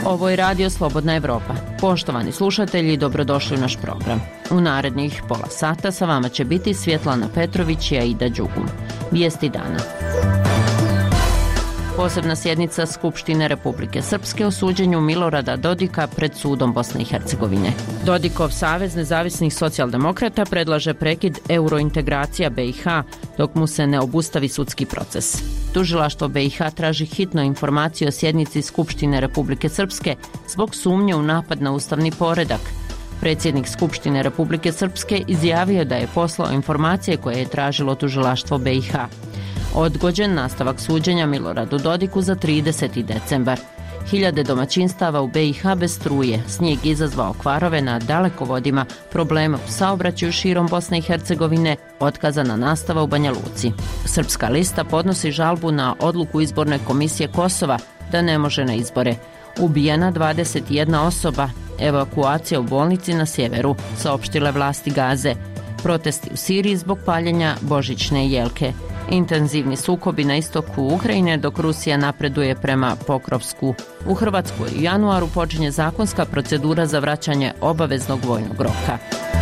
Ovo je Radio Slobodna Evropa. Poštovani slušatelji, dobrodošli u naš program. U narednih pola sata sa vama će biti Svjetlana Petrović i Aida Đugum. Vijesti dana. Posebna sjednica Skupštine Republike Srpske o suđenju Milorada Dodika pred sudom Bosne i Hercegovine. Dodikov Savez nezavisnih socijaldemokrata predlaže prekid eurointegracija BiH dok mu se ne obustavi sudski proces. Tužilaštvo BiH traži hitno informaciju o sjednici Skupštine Republike Srpske zbog sumnje u napad na ustavni poredak. Predsjednik Skupštine Republike Srpske izjavio da je poslao informacije koje je tražilo tužilaštvo BiH. Odgođen nastavak suđenja Miloradu Dodiku za 30. decembar. Hiljade domaćinstava u BiH bez struje, snijeg izazvao kvarove na dalekovodima, probleme u saobraćaju širom Bosne i Hercegovine, otkazana nastava u Banja Luci. Srpska lista podnosi žalbu na odluku izborne komisije Kosova da ne može na izbore. Ubijena 21 osoba, evakuacija u bolnici na sjeveru, saopštile vlasti Gaze. Protesti u Siriji zbog paljenja božićne jelke. Intenzivni sukobi na istoku Ukrajine dok Rusija napreduje prema Pokrovsku. U Hrvatskoj u januaru počinje zakonska procedura za vraćanje obaveznog vojnog roka.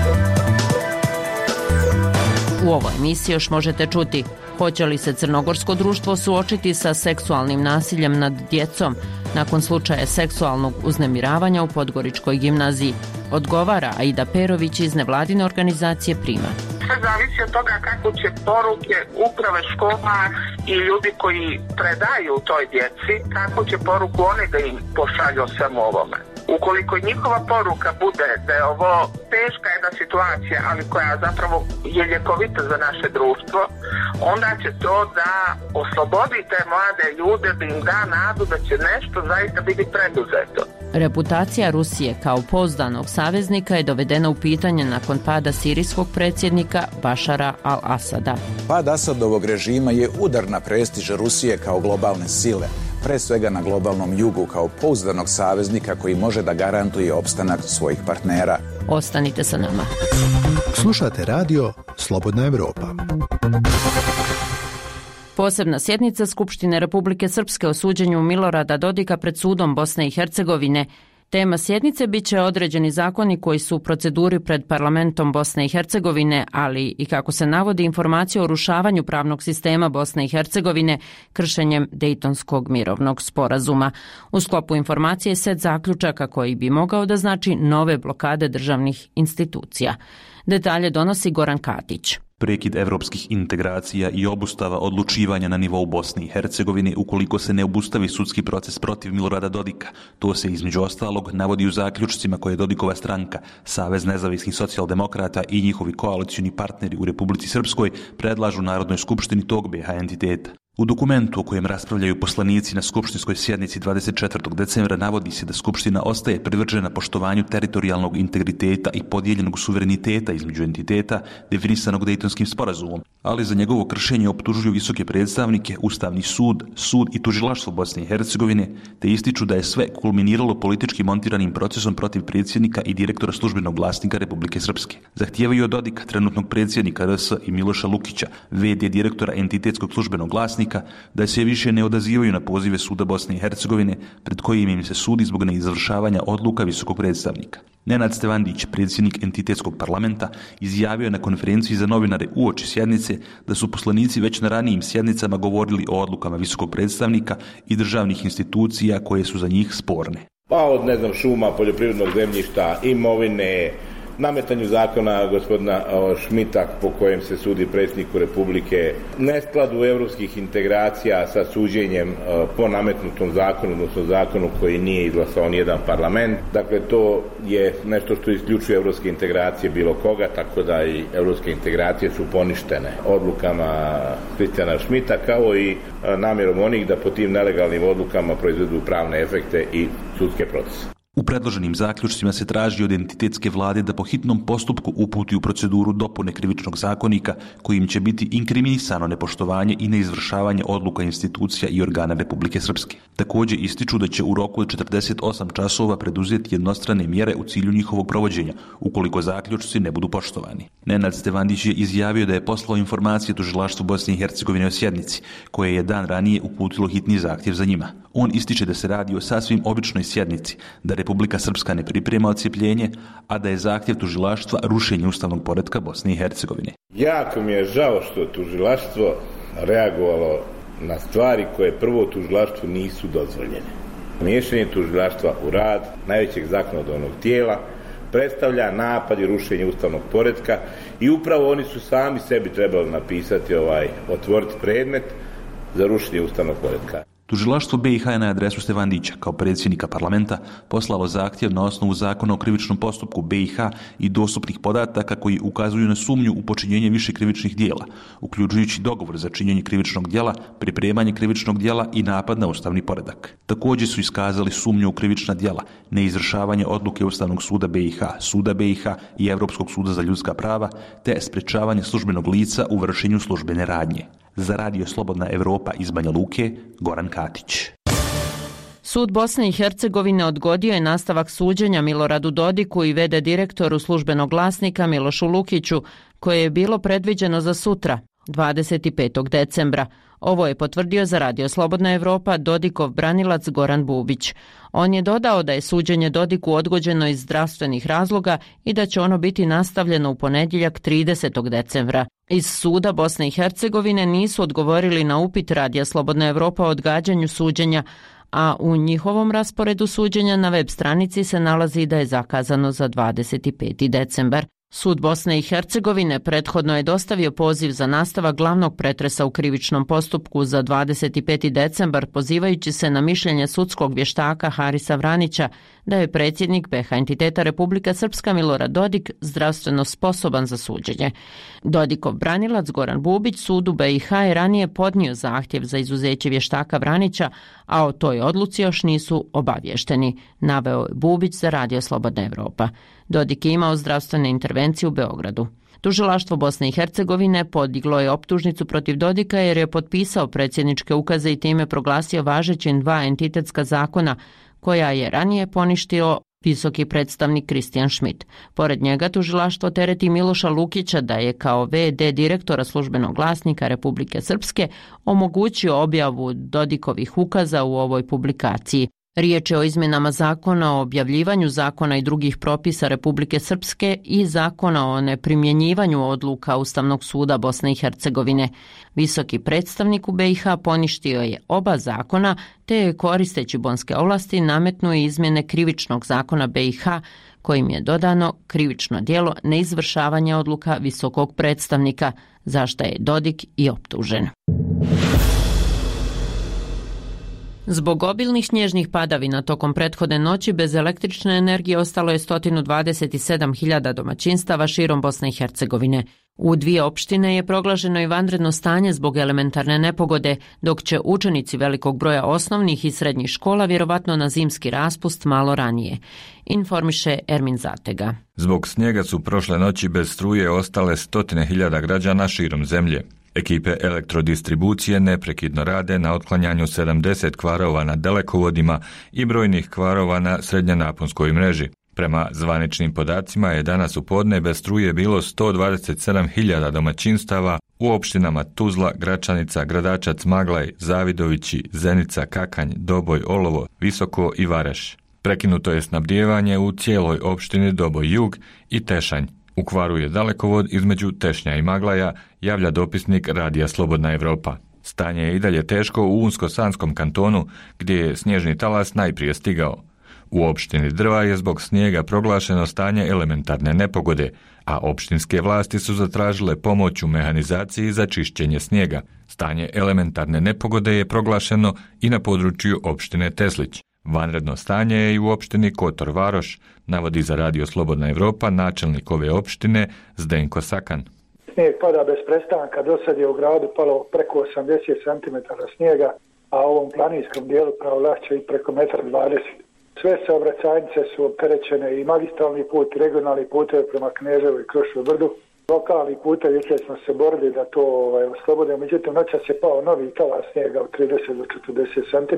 U ovoj emisiji još možete čuti: hoće li se crnogorsko društvo suočiti sa seksualnim nasiljem nad djecom nakon slučaja seksualnog uznemiravanja u Podgoričkoj gimnaziji? Odgovara Aida Perović iz nevladine organizacije Prima. Sve zavisi od toga kako će poruke uprave škola i ljudi koji predaju toj djeci, kako će poruku oni da im pošalju o svemu ovome. Ukoliko njihova poruka bude da je ovo teška jedna situacija, ali koja zapravo je ljekovita za naše društvo, onda će to da oslobodi te mlade ljude, da im da nadu da će nešto zaista biti preduzeto. Reputacija Rusije kao pouzdanog saveznika je dovedena u pitanje nakon pada sirijskog predsjednika Bašara al-Asada. Pad Asadovog režima je udar na prestiž Rusije kao globalne sile, pre svega na globalnom jugu kao pouzdanog saveznika koji može da garantuje opstanak svojih partnera. Ostanite sa nama. Slušate radio Slobodna Evropa. Posebna sjednica Skupštine Republike Srpske o suđenju Milorada Dodika pred sudom Bosne i Hercegovine. Tema sjednice bit će određeni zakoni koji su u proceduri pred parlamentom Bosne i Hercegovine, ali i kako se navodi informacija o rušavanju pravnog sistema Bosne i Hercegovine kršenjem Dejtonskog mirovnog sporazuma. U sklopu informacije je set zaključaka koji bi mogao da znači nove blokade državnih institucija. Detalje donosi Goran Katić. Prekid evropskih integracija i obustava odlučivanja na nivou Bosne i Hercegovine ukoliko se ne obustavi sudski proces protiv Milorada Dodika. To se između ostalog navodi u zaključcima koje je Dodikova stranka, Savez nezavisnih socijaldemokrata i njihovi koalicioni partneri u Republici Srpskoj predlažu Narodnoj skupštini tog BiH entiteta. U dokumentu o kojem raspravljaju poslanici na skupštinskoj sjednici 24. decembra navodi se da Skupština ostaje privržena poštovanju teritorijalnog integriteta i podijeljenog suvereniteta između entiteta definisanog Dejtonskim sporazumom, ali za njegovo kršenje optužuju visoke predstavnike, Ustavni sud, sud i tužilaštvo Bosne i Hercegovine, te ističu da je sve kulminiralo politički montiranim procesom protiv predsjednika i direktora službenog glasnika Republike Srpske. Zahtijevaju od Dodika, trenutnog predsjednika RS, i Miloša Lukića, v.d. direktora entitetskog službenog glasnika, da se više ne odazivaju na pozive suda Bosne i Hercegovine pred kojim im se sudi zbog neizvršavanja odluka visokog predstavnika. Nenad Stevandić, predsjednik entitetskog parlamenta, izjavio je na konferenciji za novinare uoči sjednice da su poslanici već na ranijim sjednicama govorili o odlukama visokog predstavnika i državnih institucija koje su za njih sporne. Pa od, šuma, poljoprivrednog zemljišta, imovine, nametanju zakona gospodina Šmita po kojem se sudi predsjedniku Republike, neskladu evropskih integracija sa suđenjem po nametnutom zakonu, odnosno zakonu koji nije izglasao nijedan parlament. Dakle, to je nešto što isključuje evropske integracije bilo koga, tako da i evropske integracije su poništene odlukama Kristijana Šmita, kao i namjerom onih da po tim nelegalnim odlukama proizvedu pravne efekte i sudske procese. U predloženim zaključcima se traži od entitetske vlade da po hitnom postupku uputi u proceduru dopune krivičnog zakonika kojim će biti inkriminirano nepoštovanje i neizvršavanje odluka institucija i organa Republike Srpske. Također ističu da će u roku od 48 časova preduzeti jednostrane mjere u cilju njihovog provođenja, ukoliko zaključci ne budu poštovani. Nenad Stevandić je izjavio da je poslao informacije tužilaštvu Bosne i Hercegovine o sjednici, koje je dan ranije uputilo hitni zahtjev za njima. On ističe da se radi o sasvim običnoj sjednici, da Republika Srpska ne priprema odcijepljenje, a da je zahtjev tužilaštva rušenje ustavnog poretka Bosne i Hercegovine. Jako mi je žao što tužilaštvo reagovalo na stvari koje prvo tužilaštvu nisu dozvoljene. Miješanje tužilaštva u rad najvećeg zakonodavnog tijela predstavlja napad i rušenje ustavnog poretka i upravo oni su sami sebi trebali napisati otvoriti predmet za rušenje ustavnog poretka. Tužilaštvo BiH je na adresu Stevandića kao predsjednika parlamenta poslalo zahtjev na osnovu zakona o krivičnom postupku BiH i dostupnih podataka koji ukazuju na sumnju u počinjenje više krivičnih djela, uključujući dogovor za činjenje krivičnog djela, pripremanje krivičnog djela i napad na ustavni poredak. Također su iskazali sumnju u krivična djela, neizvršavanje odluke Ustavnog suda BiH, Suda BiH i Europskog suda za ljudska prava, te sprečavanje službenog lica u vršenju službene radnje. Za Radio Slobodna Evropa iz Banja Luke, Goran Katić. Sud Bosne i Hercegovine odgodio je nastavak suđenja Miloradu Dodiku i v.d. direktoru Službenog glasnika Milošu Lukiću, koje je bilo predviđeno za sutra, 25. decembra. Ovo je potvrdio za Radio Slobodna Evropa Dodikov branilac Goran Bubić. On je dodao da je suđenje Dodiku odgođeno iz zdravstvenih razloga i da će ono biti nastavljeno u ponedjeljak 30. decembra. Iz suda Bosne i Hercegovine nisu odgovorili na upit Radija Slobodna Evropa o odgađanju suđenja, a u njihovom rasporedu suđenja na web stranici se nalazi da je zakazano za 25. decembar. Sud Bosne i Hercegovine prethodno je dostavio poziv za nastavak glavnog pretresa u krivičnom postupku za 25. decembar, pozivajući se na mišljenje sudskog vještaka Harisa Vranića da je predsjednik BiH entiteta Republika Srpska Milorad Dodik zdravstveno sposoban za suđenje. Dodikov branilac Goran Bubić sudu BiH je ranije podnio zahtjev za izuzeće vještaka Vranića, a o toj odluci još nisu obavješteni, naveo je Bubić za Radio Slobodna Evropa. Dodik je imao zdravstvene intervencije u Beogradu. Tužilaštvo Bosne i Hercegovine podiglo je optužnicu protiv Dodika jer je potpisao predsjedničke ukaze i time proglasio važećim 2 entitetska zakona koja je ranije poništio visoki predstavnik Kristijan Schmidt. Pored njega tužilaštvo tereti Miloša Lukića da je kao v.d. direktora Službenog glasnika Republike Srpske omogućio objavu Dodikovih ukaza u ovoj publikaciji. Riječ je o izmjenama zakona o objavljivanju zakona i drugih propisa Republike Srpske i zakona o neprimjenjivanju odluka Ustavnog suda Bosne i Hercegovine. Visoki predstavnik u BiH poništio je oba zakona te je koristeći bonske ovlasti nametnuo izmjene krivičnog zakona BiH kojim je dodano krivično djelo neizvršavanja odluka visokog predstavnika, za što je Dodik i optužen. Zbog obilnih snježnih padavina tokom prethodne noći bez električne energije ostalo je 127.000 domaćinstava širom Bosne i Hercegovine. U 2 opštine je proglašeno i vanredno stanje zbog elementarne nepogode, dok će učenici velikog broja osnovnih i srednjih škola vjerovatno na zimski raspust malo ranije, informiše Ermin Zatega. Zbog snijega su prošle noći bez struje ostale 100.000 građana širom zemlje. Ekipe elektrodistribucije neprekidno rade na otklanjanju 70 kvarova na dalekovodima i brojnih kvarova na srednjenaponskoj mreži. Prema zvaničnim podacima je danas u podne bez struje bilo 127.000 domaćinstava u opštinama Tuzla, Gračanica, Gradačac, Maglaj, Zavidovići, Zenica, Kakanj, Doboj, Olovo, Visoko i Vareš. Prekinuto je snabdijevanje u cijeloj opštini Doboj Jug i Tešanj. U kvaru je dalekovod između Tešnja i Maglaja, javlja dopisnik Radija Slobodna Evropa. Stanje je i dalje teško u Unsko-Sanskom kantonu, gdje je snježni talas najprije stigao. U opštini Drva je zbog snijega proglašeno stanje elementarne nepogode, a opštinske vlasti su zatražile pomoć u mehanizaciji za čišćenje snijega. Stanje elementarne nepogode je proglašeno i na području opštine Teslić. Vanredno stanje je i u opštini Kotor Varoš, navodi za Radio Slobodna Evropa načelnik ove opštine Zdenko Sakan. Snijeg pada bez prestanka, do sad je u gradu palo preko 80 cm snijega, a u ovom planinskom dijelu pravo lahće i preko 1,20 m. Sve saobraćajnice su opterećene i magistralni put, i regionalni putevi prema Kneževu i Kruševu brdu. Lokalni putevi, jučer smo se borili da to oslobodimo, međutim noćas je pao novi talas snijega od 30 do 40 cm.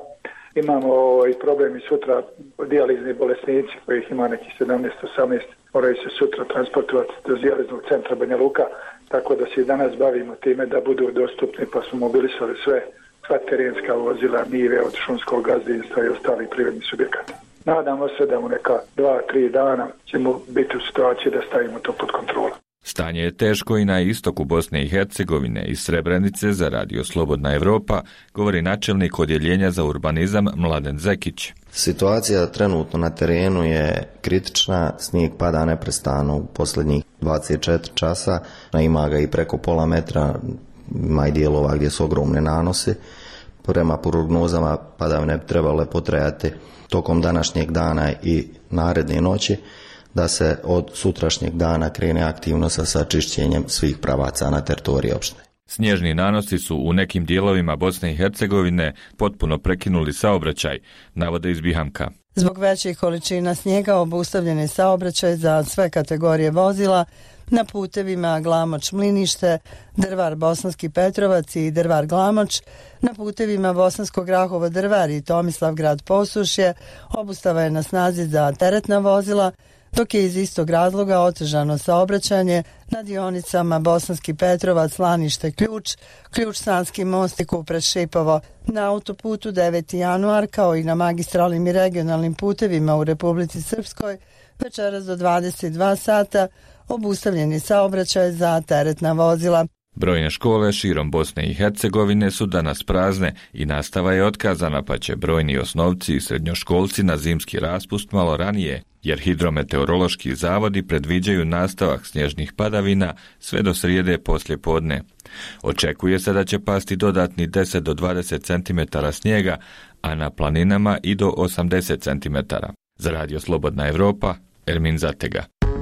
Imamo i problem i sutra dijalizni bolesnici kojih ima nekih 17-18, moraju se sutra transportovati do dijaliznog centra Banja Luka, tako da se i danas bavimo time da budu dostupni, pa smo mobilisali sva terenska vozila, nive od šumskog gazdinstva i ostalih privrednih subjekata. Nadamo se da u neka 2-3 dana ćemo biti u situaciji da stavimo to pod kontrolu. Stanje je teško i na istoku Bosne i Hercegovine. Iz Srebrenice za Radio Slobodna Evropa govori načelnik odjeljenja za urbanizam Mladen Zekić. Situacija trenutno na terenu je kritična, snijeg pada neprestano u posljednjih 24 časa, ima ga i preko pola metra, ima i dijelova gdje su ogromne nanose. Prema prognozama padavine bi trebale potrajati tokom današnjeg dana i naredne noći, da se od sutrašnjeg dana krene aktivno sa čišćenjem svih pravaca na teritoriji opštine. Snježni nanosi su u nekim dijelovima Bosne i Hercegovine potpuno prekinuli saobraćaj, navode iz Bihamka. Zbog većih količina snijega obustavljen je saobraćaj za sve kategorije vozila na putevima Glamoč-Mlinište, Drvar-Bosanski Petrovac i Drvar-Glamoč, na putevima Bosanskog Rahovo-Drvar i Tomislavgrad-Posušje obustava je na snazi za teretna vozila, dok je iz istog razloga otežano saobraćanje na dionicama Bosanski Petrovac, Slanište, Ključ, Ključ-Sanski most i Kupres-Šipovo. Na autoputu 9. januar, kao i na magistralnim i regionalnim putevima u Republici Srpskoj, večeras do 22 sata obustavljen je saobraćaj za teretna vozila. Brojne škole širom Bosne i Hercegovine su danas prazne i nastava je otkazana, pa će brojni osnovci i srednjoškolci na zimski raspust malo ranije, jer hidrometeorološki zavodi predviđaju nastavak snježnih padavina sve do srijede poslje podne. Očekuje se da će pasti dodatni 10 do 20 cm snijega, a na planinama i do 80 cm. Za Radio Slobodna Evropa, Ermin Zatega.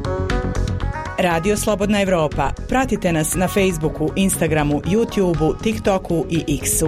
Radio Slobodna Evropa. Pratite nas na Facebooku, Instagramu, YouTubeu, TikToku i X-u.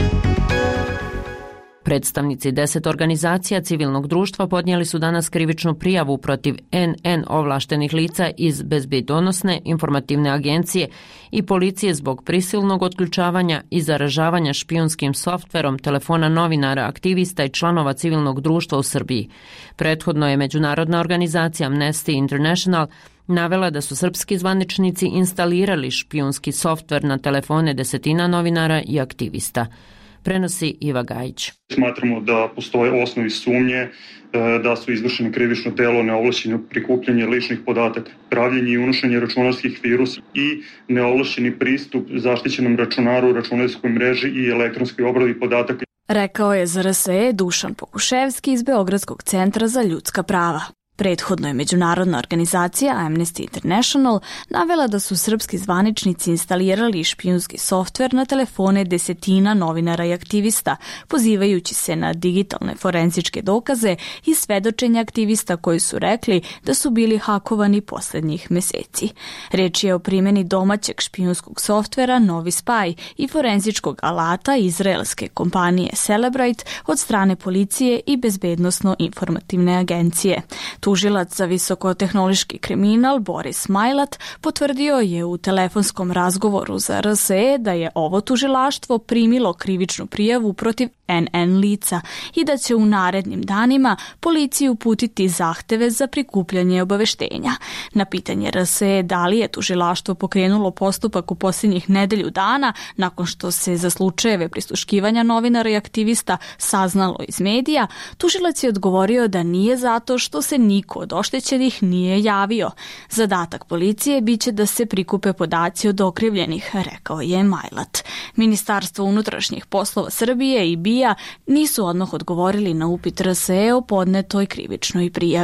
Predstavnici 10 organizacija civilnog društva podnijeli su danas krivičnu prijavu protiv NN ovlaštenih lica iz Bezbjedonosne informativne agencije i policije zbog prisilnog otključavanja i zaražavanja špijunskim softverom telefona novinara, aktivista i članova civilnog društva u Srbiji. Prethodno je međunarodna organizacija Amnesty International navela da su srpski zvaničnici instalirali špijunski softver na telefone desetina novinara i aktivista. Prenosi Iva Gajić. Smatramo da postoje osnovi sumnje da su izvršeni krivično delo neovlašćeno prikupljanje ličnih podataka, pravljenje i unošenje računarskih virusa i neovlašćeni pristup zaštićenom računaru, računarskoj mreži i elektronskoj obradi podataka. Rekao je za RSE Dušan Pokuševski iz Beogradskog centra za ljudska prava. Prethodno je međunarodna organizacija Amnesty International navela da su srpski zvaničnici instalirali špijunski softver na telefone desetina novinara i aktivista, pozivajući se na digitalne forenzičke dokaze i svedočenja aktivista koji su rekli da su bili hakovani posljednjih meseci. Reč je o primjeni domaćeg špijunskog softvera Novi Spy i forenzičkog alata izraelske kompanije Celebrite od strane policije i bezbednosno-informativne agencije. Tužilac za visokotehnološki kriminal Boris Majlat potvrdio je u telefonskom razgovoru za RSE da je ovo tužilaštvo primilo krivičnu prijavu protiv NN lica i da će u narednim danima policiji uputiti zahteve za prikupljanje obaveštenja. Na pitanje RSE da li je tužilaštvo pokrenulo postupak u posljednjih nedelju dana nakon što se za slučajeve prisluškivanja novinara i aktivista saznalo iz medija, tužilac je odgovorio da nije zato što se niko od oštećenih nije javio. Zadatak policije biće da se prikupe podaci od okrivljenih, rekao je Majlat. Ministarstvo unutrašnjih poslova Srbije i BIA nisu odmah odgovorili na upit RSE o podnetoj krivičnoj prijavi.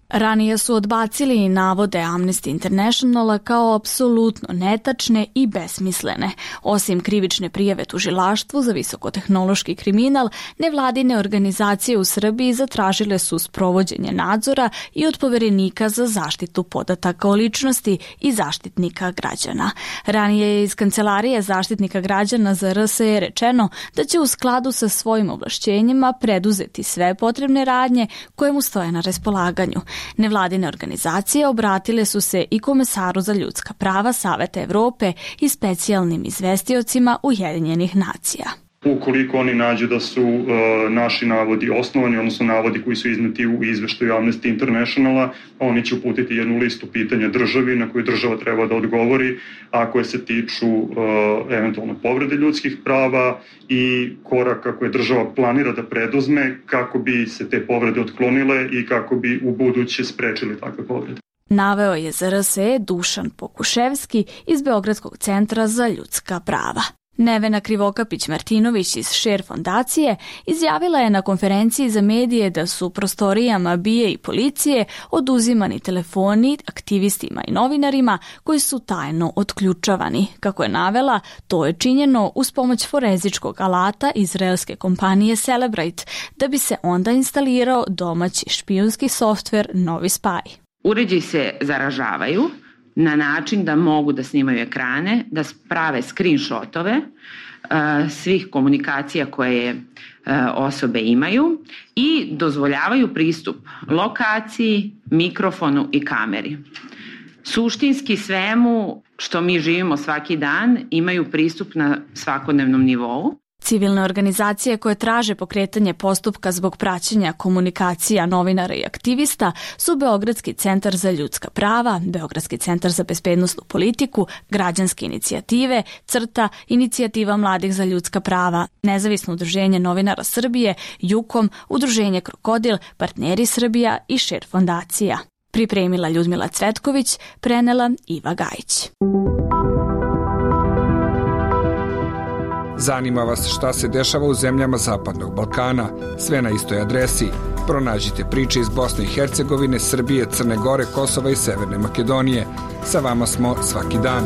Ranije su odbacili navode Amnesty Internationala kao apsolutno netačne i besmislene. Osim krivične prijave tužilaštvu za visokotehnološki kriminal, nevladine organizacije u Srbiji zatražile su sprovođenje nadzora i od Poverenika za zaštitu podataka o ličnosti i Zaštitnika građana. Ranije je iz Kancelarije Zaštitnika građana za RSE rečeno da će u skladu sa svojim ovlašćenjima preduzeti sve potrebne radnje koje mu stoje na raspolaganju. Nevladine organizacije obratile su se i Komesaru za ljudska prava Saveta Evrope i specijalnim izvestiocima Ujedinjenih nacija. Ukoliko oni nađu da su naši navodi osnovani, odnosno navodi koji su izneti u izveštaju Amnesty Internationala, oni će uputiti jednu listu pitanja državi na koju država treba da odgovori, a koje se tiču eventualno povrede ljudskih prava i koraka koje država planira da preduzme kako bi se te povrede otklonile i kako bi u buduće sprečili takve povrede. Naveo je za RSE Dušan Pokuševski iz Beogradskog centra za ljudska prava. Nevena Krivokapić-Martinović iz Share fondacije izjavila je na konferenciji za medije da su prostorijama BIA i policije oduzimani telefoni aktivistima i novinarima koji su tajno otključavani. Kako je navela, to je činjeno uz pomoć forenzičkog alata izraelske kompanije Celebrate, da bi se onda instalirao domaći špijunski softver Novi Spy. Uređaji se zaražavaju na način da mogu da snimaju ekrane, da prave screenshotove svih komunikacija koje osobe imaju i dozvoljavaju pristup lokaciji, mikrofonu i kameri. Suštinski svemu što mi živimo svaki dan imaju pristup na svakodnevnom nivou. Civilne organizacije koje traže pokretanje postupka zbog praćenja komunikacija novinara i aktivista su Beogradski centar za ljudska prava, Beogradski centar za bezbednosnu politiku, Građanske inicijative, CRTA, Inicijativa mladih za ljudska prava, Nezavisno udruženje novinara Srbije, JUKOM, Udruženje Krokodil, Partneri Srbija i Share fondacija. Pripremila Ljudmila Cvetković, prenela Iva Gajić. Zanima vas šta se dešava u zemljama Zapadnog Balkana? Sve na istoj adresi. Pronađite priče iz Bosne i Hercegovine, Srbije, Crne Gore, Kosova i Severne Makedonije. Sa vama smo svaki dan.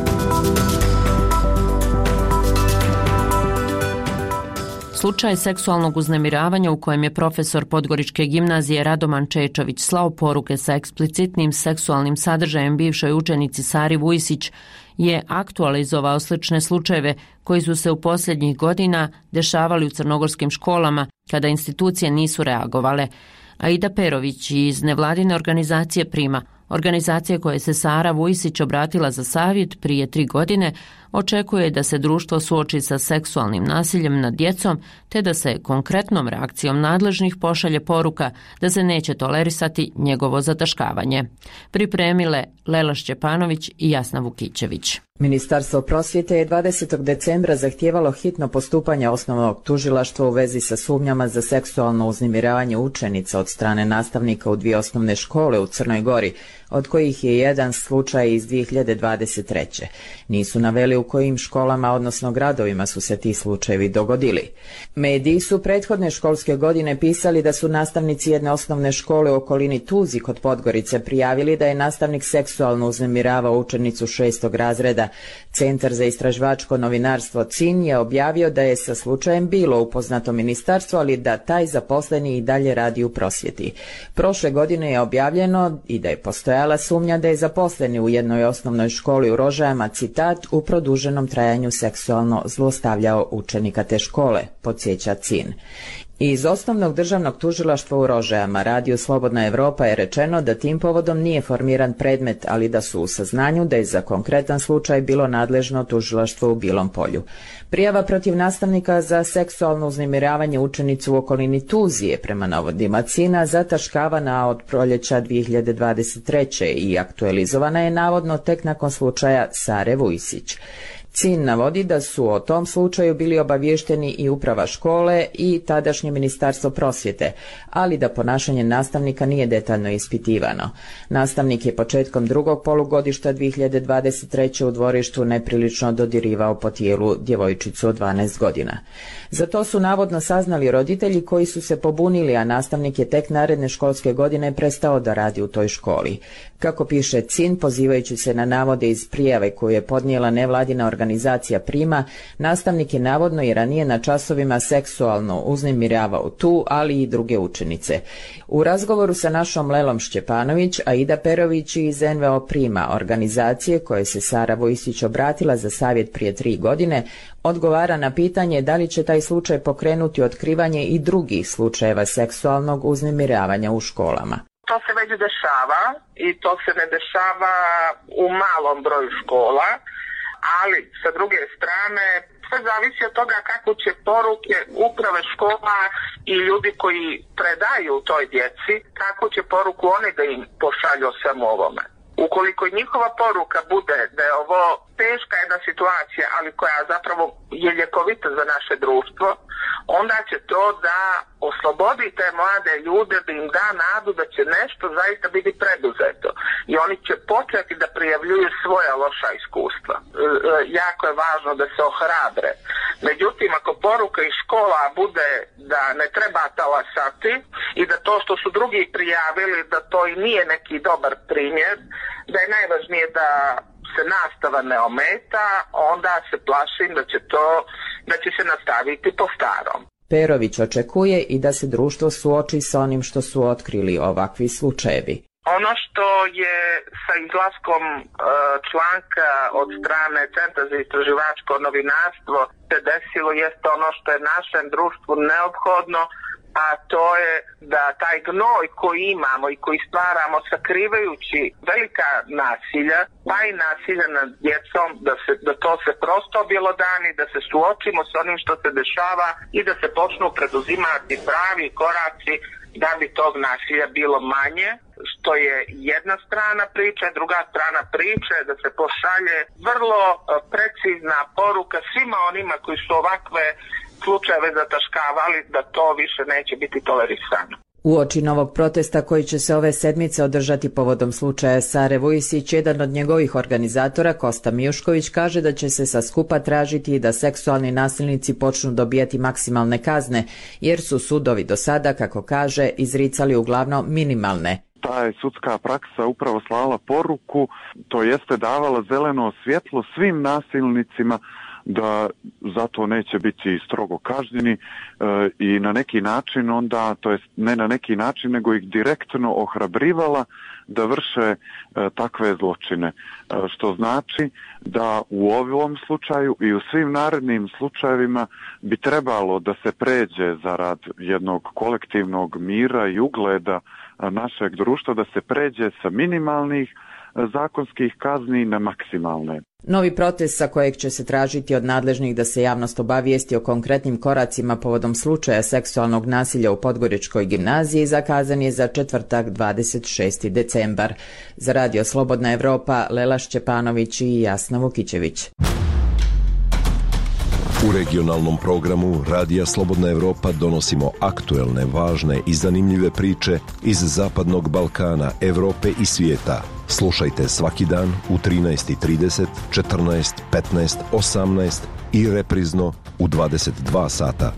Slučaj seksualnog uznemiravanja u kojem je profesor Podgoričke gimnazije Radoman Čečović slao poruke sa eksplicitnim seksualnim sadržajem bivšoj učenici Sari Vujsić je aktualizovao slične slučajeve koji su se u posljednjih godina dešavali u crnogorskim školama kada institucije nisu reagovale. Aida Perović iz nevladine organizacije Prima, organizacije koje se Sara Vujsić obratila za savjet prije 3 godine, očekuje da se društvo suoči sa seksualnim nasiljem nad djecom te da se konkretnom reakcijom nadležnih pošalje poruka da se neće tolerisati njegovo zataškavanje. Pripremile Lela Šćepanović i Jasna Vukićević. Ministarstvo prosvjete je 20. decembra zahtijevalo hitno postupanje osnovnog tužilaštva u vezi sa sumnjama za seksualno uznemiravanje učenica od strane nastavnika u 2 osnovne škole u Crnoj Gori, od kojih je jedan slučaj iz 2023. Nisu naveli u kojim školama, odnosno gradovima su se ti slučajevi dogodili. Mediji su prethodne školske godine pisali da su nastavnici jedne osnovne škole u okolini Tuzi kod Podgorice prijavili da je nastavnik seksualno uznemiravao učenicu 6. razreda. Centar za istraživačko novinarstvo CIN je objavio da je sa slučajem bilo upoznato ministarstvo, ali da taj zaposleni i dalje radi u prosvjeti. Prošle godine je objavljeno i da je postojala sumnja da je zaposleni u jednoj osnovnoj školi u Rožajama, citat, u produženom trajanju seksualno zlostavljao učenika te škole, podsjeća CIN. Iz osnovnog državnog tužilaštva u Rožajama Radio Slobodna Evropa je rečeno da tim povodom nije formiran predmet, ali da su u saznanju da je za konkretan slučaj bilo nadležno tužilaštvo u Bilom Polju. Prijava protiv nastavnika za seksualno uznemiravanje učenice u okolini Tuzije prema navodima CIN-a zataškavana od proljeća 2023. i aktualizovana je navodno tek nakon slučaja Sare Vujsić. CIN navodi da su o tom slučaju bili obaviješteni i uprava škole i tadašnje ministarstvo prosvjete, ali da ponašanje nastavnika nije detaljno ispitivano. Nastavnik je početkom drugog polugodišta 2023. u dvorištu neprilično dodirivao po tijelu djevojčicu od 12 godina. Za to su navodno saznali roditelji koji su se pobunili, a nastavnik je tek naredne školske godine prestao da radi u toj školi. Kako piše CIN, pozivajući se na navode iz prijave koju je podnijela nevladina organizacija Prima, nastavnik je navodno i ranije na časovima seksualno uznemiravao tu, ali i druge učenice. U razgovoru sa našom Lelom Šćepanović, Aida Perović iz NVO Prima, organizacije koje se Sara Vujisić obratila za savjet prije 3 godine, odgovara na pitanje da li će taj slučaj pokrenuti otkrivanje i drugih slučajeva seksualnog uznemiravanja u školama. To se već dešava i to se ne dešava u malom broju škola, ali sa druge strane sve zavisi od toga kako će poruke uprave škola i ljudi koji predaju toj djeci, kako će poruku oni da im pošalju o svemu ovome. Ukoliko njihova poruka bude da je ovo teška jedna situacija, ali koja zapravo je ljekovita za naše društvo, onda će to da oslobodi te mlade ljude, da im da nadu da će nešto zaista biti preduzeto. I oni će početi da prijavljuju svoja loša iskustva. Jako je važno da se ohrabre. Međutim, ako poruka iz škola bude da ne treba talasati i da to što su drugi prijavili, da to i nije neki dobar primjer, da je najvažnije da se nastava ne ometa, onda se plašim da će se nastaviti po starom. Perović očekuje i da se društvo suoči sa onim što su otkrili ovakvi slučajevi. Ono što je sa izlaskom članka od strane Centra za istraživačko novinarstvo se desilo jeste ono što je našem društvu neophodno, a to je da taj gnoj koji imamo i koji stvaramo sakrivajući velika nasilja, pa i nasilja nad djecom, da to se prosto objelodani, da se suočimo s onim što se dešava i da se počnu preduzimati pravi koraci da bi tog nasilja bilo manje, što je jedna strana priče. Druga strana priče je da se pošalje vrlo precizna poruka svima onima koji su ovakve slučajeve zataškavali, da to više neće biti tolerisano. Uoči novog protesta koji će se ove sedmice održati povodom slučaja Sare Vujisić, jedan od njegovih organizatora, Kosta Mijušković, kaže da će se sa skupa tražiti da seksualni nasilnici počnu dobijati maksimalne kazne, jer su sudovi do sada, kako kaže, izricali uglavnom minimalne. Ta je sudska praksa upravo slala poruku, to jeste davala zeleno svjetlo svim nasilnicima da zato neće biti strogo kažnjeni i na neki način onda, to jest ne na neki način, nego ih direktno ohrabrivala da vrše takve zločine. Što znači da u ovom slučaju i u svim narednim slučajevima bi trebalo da se pređe zarad jednog kolektivnog mira i ugleda našeg društva, da se pređe sa minimalnih zakonskih kazni na maksimalne. Novi protest sa kojeg će se tražiti od nadležnih da se javnost obavijesti o konkretnim koracima povodom slučaja seksualnog nasilja u Podgoričkoj gimnaziji zakazan je za četvrtak 26. decembar. Za Radio Slobodna Evropa, Lela Šćepanović i Jasna Vukićević. U regionalnom programu Radija Slobodna Evropa donosimo aktuelne, važne i zanimljive priče iz Zapadnog Balkana, Evrope i svijeta. Slušajte svaki dan u 13:30, 14, 15, 18 i reprizno u 22 sata.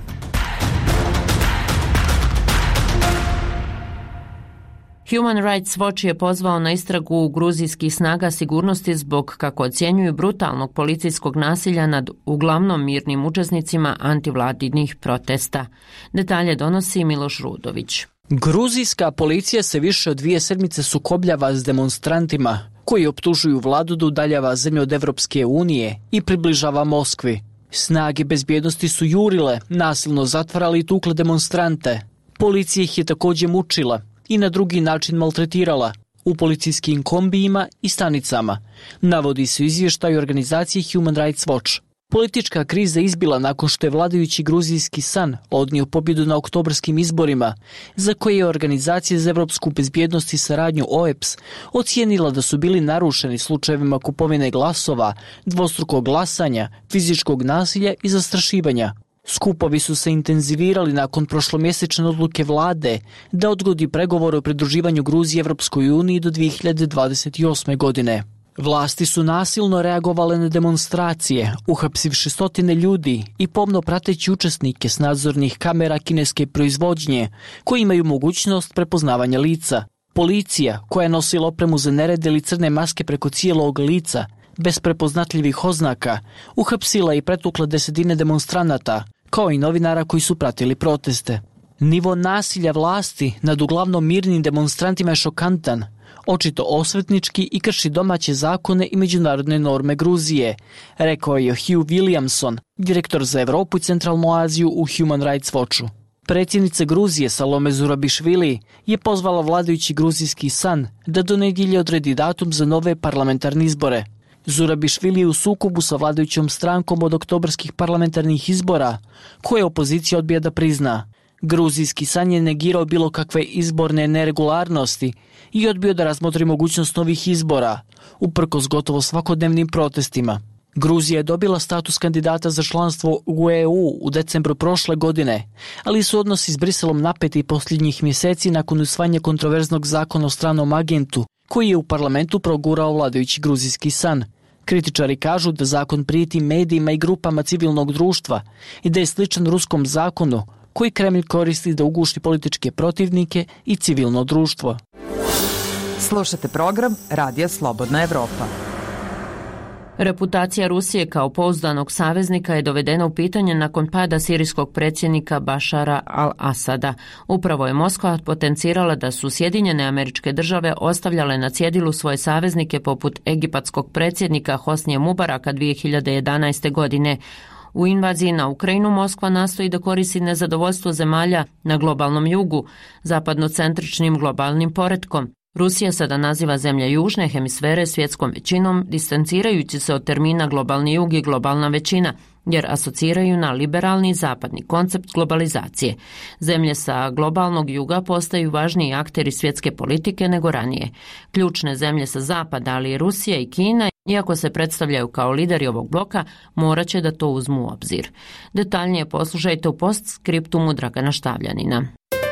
Human Rights Watch je pozvao na istragu gruzijskih snaga sigurnosti zbog, kako ocjenjuju, brutalnog policijskog nasilja nad uglavnom mirnim učesnicima antivladinih protesta. Detalje donosi Miloš Rudović. Gruzijska policija se više od 2 sedmice sukobljava s demonstrantima koji optužuju vladu da udaljava zemlju od Evropske unije i približava Moskvi. Snage bezbjednosti su jurile, nasilno zatvarali i tukle demonstrante. Policija ih je također mučila i na drugi način maltretirala u policijskim kombijima i stanicama, navodi se u izvještaju organizacije Human Rights Watch. Politička kriza izbila nakon što je vladajući gruzijski San odnio pobjedu na oktobarskim izborima, za koje je Organizacija za evropsku bezbjednost i saradnju OEBS ocijenila da su bili narušeni slučajevima kupovine glasova, dvostrukog glasanja, fizičkog nasilja i zastrašivanja. Skupovi su se intenzivirali nakon prošlomjesečne odluke vlade da odgodi pregovore o pridruživanju Gruzije Evropskoj uniji do 2028. godine. Vlasti su nasilno reagovale na demonstracije, uhapsivši stotine ljudi i pomno prateći učesnike s nadzornih kamera kineske proizvodnje, koji imaju mogućnost prepoznavanja lica. Policija, koja je nosila opremu za nered ili crne maske preko cijelog lica, bez prepoznatljivih oznaka, uhapsila i pretukla desetine demonstranata, kao i novinara koji su pratili proteste. Nivo nasilja vlasti nad uglavnom mirnim demonstrantima je šokantan, očito osvetnički i krši domaće zakone i međunarodne norme Gruzije, rekao je Hugh Williamson, direktor za Evropu i Centralnu Aziju u Human Rights Watchu. Predsjednica Gruzije Salome Zurabišvili je pozvala vladajući gruzijski San da do nedjelje odredi datum za nove parlamentarne izbore. Zurabišvili je u sukobu sa vladajućom strankom od oktobarskih parlamentarnih izbora, koje opozicija odbija da prizna. Gruzijski San je negirao bilo kakve izborne neregularnosti i odbio da razmotri mogućnost novih izbora, uprkos gotovo svakodnevnim protestima. Gruzija je dobila status kandidata za članstvo u EU u decembru prošle godine, ali su odnosi s Briselom napeti posljednjih mjeseci nakon usvajanja kontroverznog zakona o stranom agentu, koji je u parlamentu progurao vladajući gruzijski San. Kritičari kažu da zakon prijeti medijima i grupama civilnog društva i da je sličan ruskom zakonu koji Kremlj koristi da uguši političke protivnike i civilno društvo. Slušate program Radija Slobodna Evropa. Reputacija Rusije kao pouzdanog saveznika je dovedena u pitanje nakon pada sirijskog predsjednika Bašara al-Asada. Upravo je Moskva potencirala da su Sjedinjene Američke Države ostavljale na cjedilu svoje saveznike poput egipatskog predsjednika Hosnije Mubaraka 2011. godine. U invaziji na Ukrajinu Moskva nastoji da koristi nezadovoljstvo zemalja na globalnom jugu, zapadnocentričnim globalnim poretkom. Rusija sada naziva zemlje južne hemisfere svjetskom većinom, distancirajući se od termina globalni jug i globalna većina, jer asociraju na liberalni zapadni koncept globalizacije. Zemlje sa globalnog juga postaju važniji akteri svjetske politike nego ranije. Ključne zemlje sa zapada, ali i Rusija i Kina, iako se predstavljaju kao lideri ovog bloka, morat će da to uzmu u obzir. Detaljnije poslušajte u postskriptumu Dragana Štavljanina.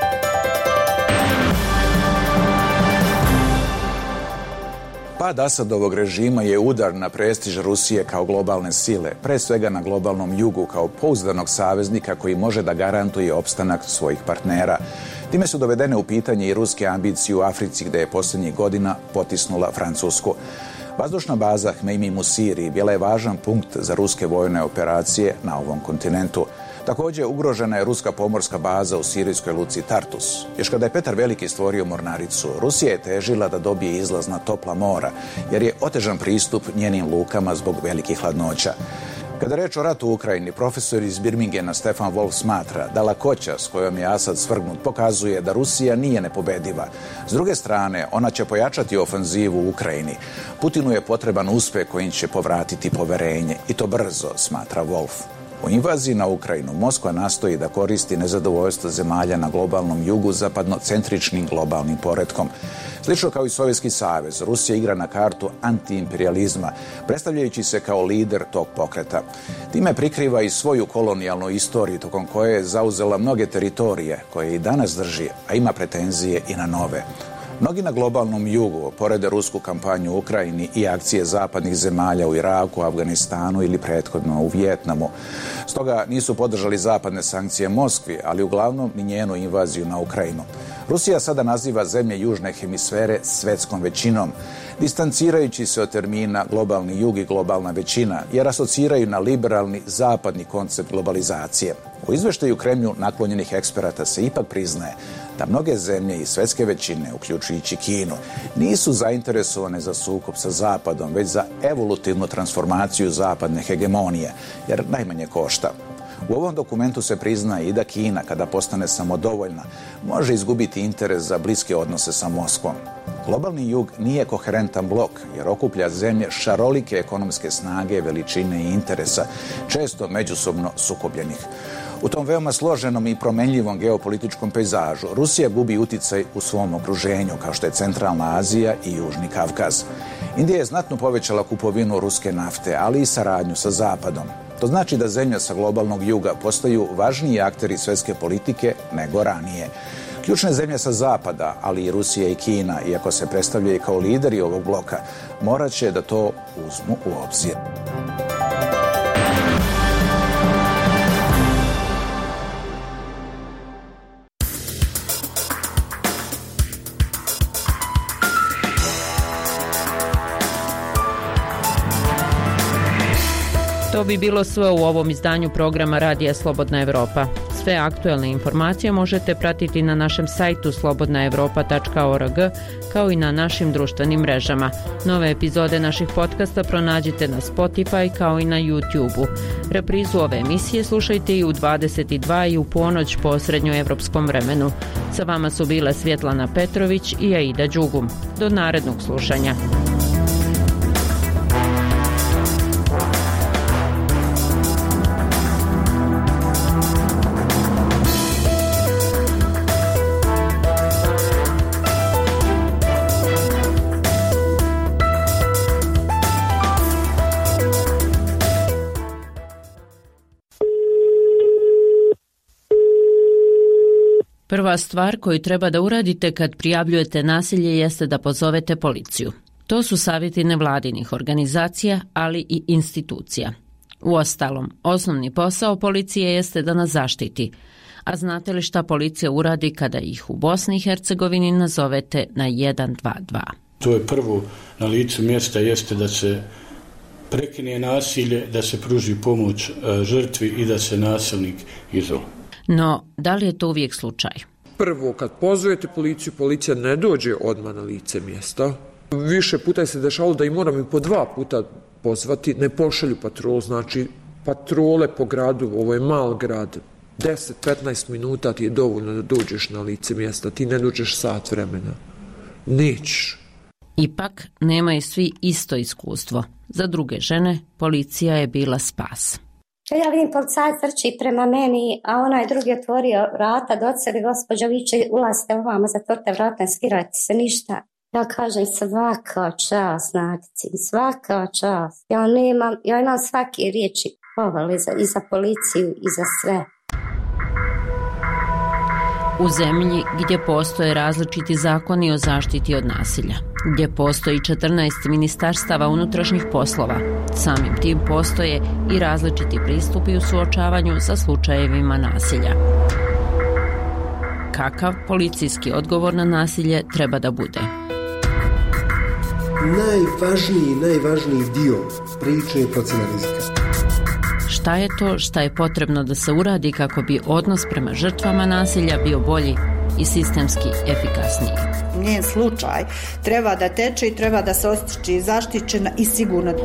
Pad Asadovog režima je udar na prestiž Rusije kao globalne sile, pre svega na globalnom jugu kao pouzdanog saveznika koji može da garantuje opstanak svojih partnera. Time su dovedene u pitanje i ruske ambicije u Africi, gdje je posljednjih godina potisnula Francusku. Vazdušna baza Hmeimim u Siriji bila je važan punkt za ruske vojne operacije na ovom kontinentu. Također ugrožena je ruska pomorska baza u sirijskoj luci Tartus. Još kada je Petar Veliki stvorio mornaricu, Rusija je težila da dobije izlaz na topla mora, jer je otežan pristup njenim lukama zbog velikih hladnoća. Kada je reč o ratu u Ukrajini, profesor iz Birmingena Stefan Wolf smatra da lakoća s kojom je Asad svrgnut pokazuje da Rusija nije nepobediva. S druge strane, ona će pojačati ofanzivu u Ukrajini. Putinu je potreban uspjeh kojim će povratiti poverenje, i to brzo, smatra Wolf. U invaziji na Ukrajinu Moskva nastoji da koristi nezadovoljstvo zemalja na globalnom jugu zapadnocentričnim globalnim poretkom. Slično kao i Sovjetski savez, Rusija igra na kartu antiimperializma, predstavljajući se kao lider tog pokreta. Time prikriva i svoju kolonijalnu istoriju, tokom koje je zauzela mnoge teritorije koje i danas drži, a ima pretenzije i na nove. Mnogi na globalnom jugu porede rusku kampanju u Ukrajini i akcije zapadnih zemalja u Iraku, Afganistanu ili prethodno u Vijetnamu. Stoga nisu podržali zapadne sankcije Moskvi, ali uglavnom ni njenu invaziju na Ukrajinu. Rusija sada naziva zemlje južne hemisfere svetskom većinom, distancirajući se od termina globalni jug i globalna većina, jer asociraju na liberalni zapadni koncept globalizacije. U izveštaju Kremlju naklonjenih eksperata se ipak priznaje da mnoge zemlje i svjetske većine, uključujući Kinu, nisu zainteresovane za sukob sa Zapadom, već za evolutivnu transformaciju zapadne hegemonije, jer najmanje košta. U ovom dokumentu se priznaje i da Kina, kada postane samodovoljna, može izgubiti interes za bliske odnose sa Moskvom. Globalni jug nije koherentan blok jer okuplja zemlje šarolike ekonomske snage, veličine i interesa, često međusobno sukobljenih. U tom veoma složenom i promenljivom geopolitičkom pejzažu Rusija gubi uticaj u svom okruženju, kao što je Centralna Azija i Južni Kavkaz. Indija je znatno povećala kupovinu ruske nafte, ali i saradnju sa Zapadom. To znači da zemlje sa globalnog juga postaju važniji akteri svjetske politike nego ranije. Ključne zemlje sa Zapada, ali i Rusija i Kina, iako se predstavljaju kao lideri ovog bloka, morat će da to uzmu u obzir. To bi bilo sve u ovom izdanju programa Radija Slobodna Evropa. Sve aktuelne informacije možete pratiti na našem sajtu slobodnaevropa.org kao i na našim društvenim mrežama. Nove epizode naših podcasta pronađite na Spotify kao i na YouTube-u. Reprizu ove emisije slušajte i u 22 i u ponoć po srednjoevropskom vremenu. Sa vama su bile Svjetlana Petrović i Aida Đugum. Do narednog slušanja. Prva stvar koju treba da uradite kad prijavljujete nasilje jeste da pozovete policiju. To su savjeti nevladinih organizacija, ali i institucija. Uostalom, osnovni posao policije jeste da nas zaštiti. A znate li šta policija uradi kada ih u Bosni i Hercegovini nazovete na 112? To je prvo na licu mjesta jeste da se prekine nasilje, da se pruži pomoć žrtvi i da se nasilnik izoluje. No, da li je to uvijek slučaj? Prvo, kad pozovete policiju, policija ne dođe odmah na lice mjesta. Više puta se dešavalo da i moram i po 2 puta pozvati, ne pošalju patrol, znači patrole po gradu, ovo je mal grad, 10-15 minuta ti je dovoljno da dođeš na lice mjesta, ti ne dođeš sat vremena. Nećeš. Ipak, nemaju svi isto iskustvo. Za druge žene, policija je bila spas. Ja vidim policajac trči prema meni, a onaj drugi otvorio vrata, doceli gospođo viče, ulazite ovamo, zatvorite vrata, ne skirajte se ništa. Ja kažem svaka čast, znate, svaka čast. Ja imam svake riječi pohvale i za policiju i za sve. U zemlji gdje postoje različiti zakoni o zaštiti od nasilja, gdje postoji 14 ministarstava unutrašnjih poslova, samim tim postoje i različiti pristupi u suočavanju sa slučajevima nasilja. Kakav policijski odgovor na nasilje treba da bude? Najvažniji dio priče je procjena rizika. Šta je to šta je potrebno da se uradi kako bi odnos prema žrtvama nasilja bio bolji i sistemski efikasniji? Njen slučaj treba da teče i treba da se osjeća zaštićena i sigurna.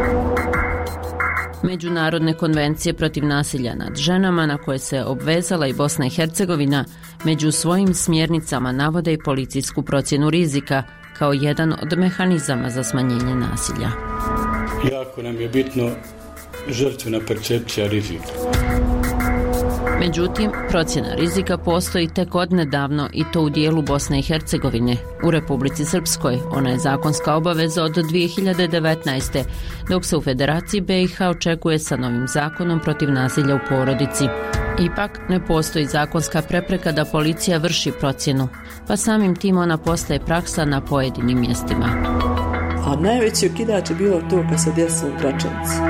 Međunarodne konvencije protiv nasilja nad ženama na koje se obvezala i Bosna i Hercegovina među svojim smjernicama navode i policijsku procjenu rizika kao jedan od mehanizama za smanjenje nasilja. Jako nam je bitno žrtvena percepcija rizika. Međutim, procjena rizika postoji tek odnedavno i to u dijelu Bosne i Hercegovine. U Republici Srpskoj ona je zakonska obaveza od 2019. dok se u Federaciji BiH očekuje sa novim zakonom protiv nasilja u porodici. Ipak ne postoji zakonska prepreka da policija vrši procjenu, pa samim tim ona postaje praksa na pojedinim mjestima. A najveći okidač je bilo to kad se desilo u Gračanici.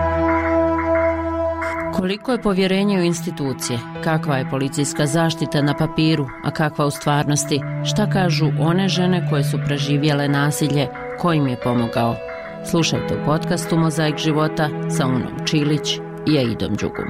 Koliko je povjerenje u institucije? Kakva je policijska zaštita na papiru, a kakva u stvarnosti? Šta kažu one žene koje su preživjele nasilje? Ko im je pomogao? Slušajte u podcastu Mozaik života sa Unom Čilić i Aidom Đugum.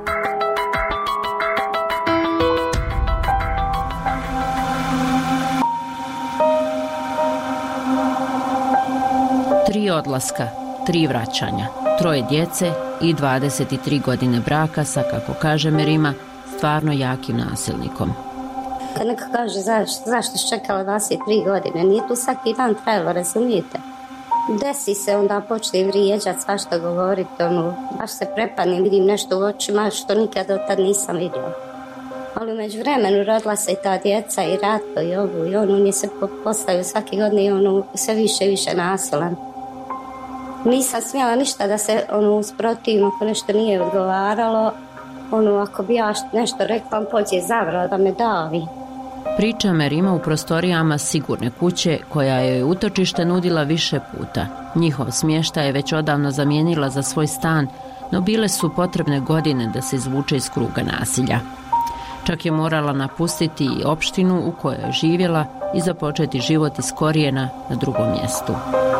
Tri odlaska, 3 vraćanja, 3 djece i 23 godine braka sa, kako kaže Merima, stvarno jakim nasilnikom. Kad neko kaže zašto si čekala 23 godine, nije tu svaki dan trajalo, razumijete? Desi se, onda počne vrijeđati, svašta govoriti, baš se prepadnem, vidim nešto u očima što nikad do tad nisam vidjela. Ali umeđu vremenu rodila se i ta djeca i Ratko i ovu i on je se postavio svake godine i sve više i više nasilan. Nisam smjela ništa da se usprotivim ako nešto nije odgovaralo. Ako bi ja nešto rekla, on pođe zavrao da me davi. Priča Merima u prostorijama sigurne kuće koja je utočište nudila više puta. Njihov smještaj je već odavno zamijenila za svoj stan, no bile su potrebne godine da se izvuče iz kruga nasilja. Čak je morala napustiti i opštinu u kojoj je živjela i započeti život iz korijena na drugom mjestu.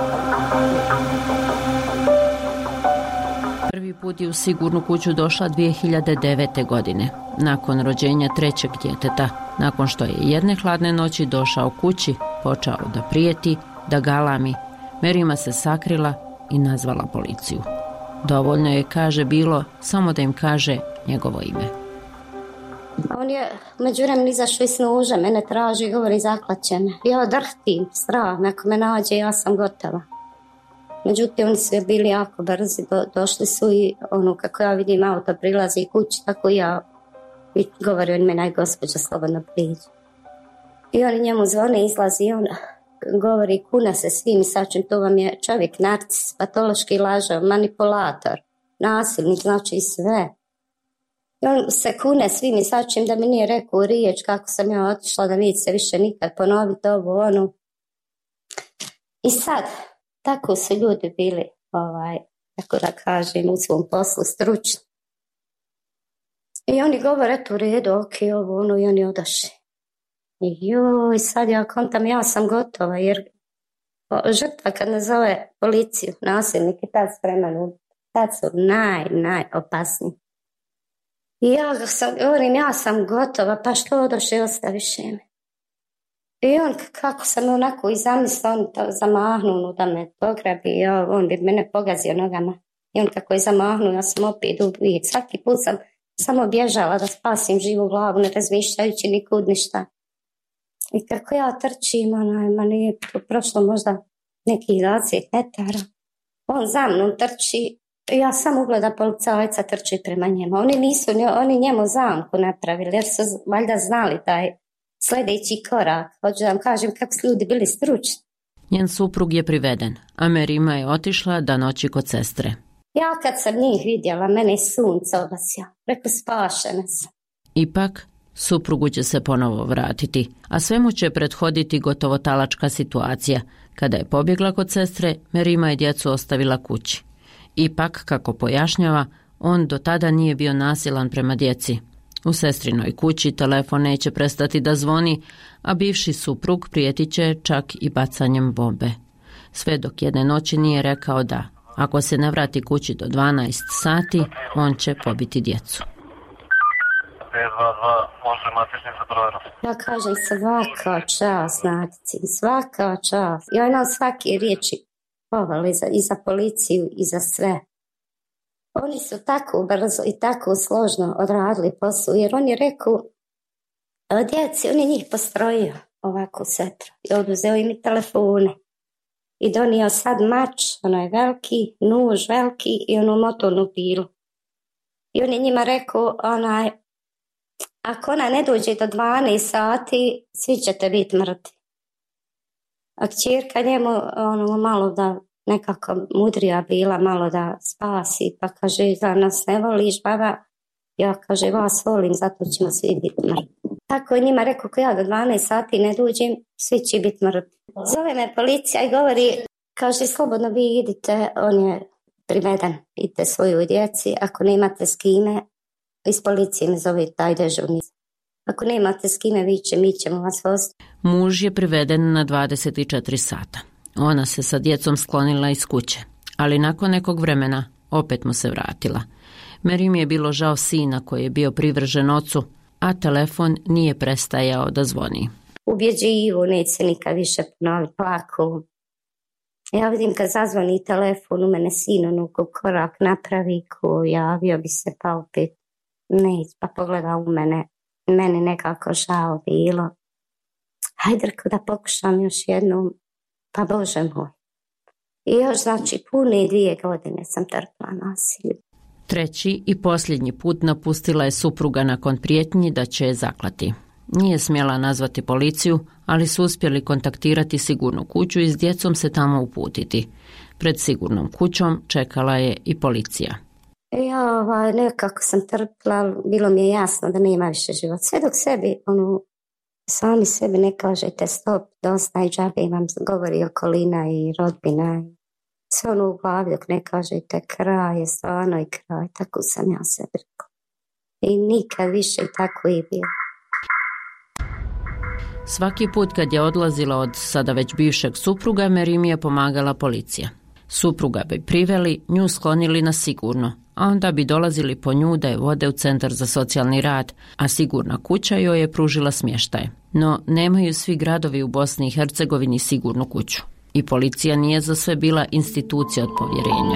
Prvi put je u sigurnu kuću došla 2009. godine, nakon rođenja trećeg djeteta, nakon što je jedne hladne noći došao kući, počeo da prijeti, da galami. Merima se sakrila i nazvala policiju. Dovoljno je, kaže, bilo samo da im kaže njegovo ime. On je među vremenu izašao iz nuža, mene traži i govori zaklaće me. Ja drhtim, strah, ako me nađe ja sam gotova. Međutim, oni su bili jako brzi, došli su i kako ja vidim auto prilazi kući, tako ja i govori on meni, gospođa, slobodno priđi. I oni njemu zvone, izlazi i on govori, kuna se svim i sačim, to vam je čovjek narcis, patološki lažav, manipulator, nasilnik, znači i sve. I on se kune svim i sačim da mi nije rekao riječ kako sam ja otišla, da neće se više nikad ponoviti ovo, I sad, tako su ljudi bili, tako da kažem, u svom poslu stručni. I oni govore, eto u redu, ok, ovo, i oni odašli. I joj, sad ja kontam, ja sam gotova, jer žrtva kad nazove policiju, nasilnik i tad spreman, tad su najopasniji. I ja sam gotova, pa što odošli, ostaviš me. I on, kako sam onako i zamislila, on zamahnuo da me pograbi, on bi mene pogazio nogama. I on kako je zamahnuo, ja sam opet uvijek. Svaki put sam samo bježala da spasim živu glavu, ne razmišljajući nikud ništa. I kako ja trčim, nije prošlo možda nekih 20 metara. On za mnom trči, ja sam ugleda policajca trči prema njemu. Oni njemu zamku napravili, jer su valjda znali taj sljedeći korak. Hoću da vam kažem kako su ljudi bili stručni. Njen suprug je priveden, a Merima je otišla da noći kod sestre. Ja kad sam njih vidjela, mene je sunce obasja. Preko spašena sam. Ipak, suprugu će se ponovo vratiti, a svemu će prethoditi gotovo talačka situacija. Kada je pobjegla kod sestre, Merima je djecu ostavila kući. Ipak, kako pojašnjava, on do tada nije bio nasilan prema djeci. U sestrinoj kući telefon neće prestati da zvoni, a bivši suprug prijetit će čak i bacanjem bombe. Sve dok jedne noći nije rekao da, ako se ne vrati kući do 12 sati, on će pobiti djecu. Ja kažem svaka čast, svaka čast. Ja imam svake riječi pohvale i za policiju i za sve. Oni su tako brzo i tako složno odradili posao, jer on je rekao djeci, on je njih postrojio ovako setro i oduzeo im i telefone i donio sad mač, ono je veliki, nuž veliki i onu motornu pilu. I on je njima rekao, ako ona ne dođe do 12 sati, svi ćete biti mrtvi. A kćerka njemu malo da nekako mudrija bila, malo da spasi, pa kaže, da nas ne voliš, baba? Ja kaže, vas volim, zato ćemo svi biti mrtvi. Tako je njima rekao, ako ja do 12 sati ne dođem, svi će biti mrtvi. Zove me policija i govori, kaže, slobodno vi idite, on je priveden, idite svoju djeci, ako nemate s kime, iz policije me zove taj dežurni. Ako nemate s kime, mi ćemo vas voziti. Muž je priveden na 24 sata. Ona se sa djecom sklonila iz kuće, ali nakon nekog vremena opet mu se vratila. Merimi je bilo žao sina koji je bio privržen ocu, a telefon nije prestajao da zvoni. Ubjeđivo, neće se nikad više ponoviti, plako. Ja vidim kad zazvoni telefon, u mene sin korak napravi, javio bi se, pa opet neće, pa pogleda u mene. meni nekako žao bilo. Hajde da pokušam još jednom, pa Bože moj. I još znači pune 2 godine sam trpila nasilje. Treći i posljednji put napustila je supruga nakon prijetnji da će je zaklati. Nije smjela nazvati policiju, ali su uspjeli kontaktirati sigurnu kuću i s djecom se tamo uputiti. Pred sigurnom kućom čekala je i policija. Ja nekako sam trpila, bilo mi je jasno da nema više života. Sve dok sebi, sami sebi ne kažete stop, dosta i džabe vam govori okolina i rodbina. Sve u glavi dok ne kažete kraj je stvarno i kraj. Tako sam ja sebi rekao. I nikad više tako i bilo. Svaki put kad je odlazila od sada već bivšeg supruga, Merimi je pomagala policija. Supruga bi priveli, nju sklonili na sigurno, a onda bi dolazili po nju da je vode u centar za socijalni rad, a sigurna kuća joj je pružila smještaj. No, nemaju svi gradovi u Bosni i Hercegovini sigurnu kuću. I policija nije za sve bila institucija od povjerenja.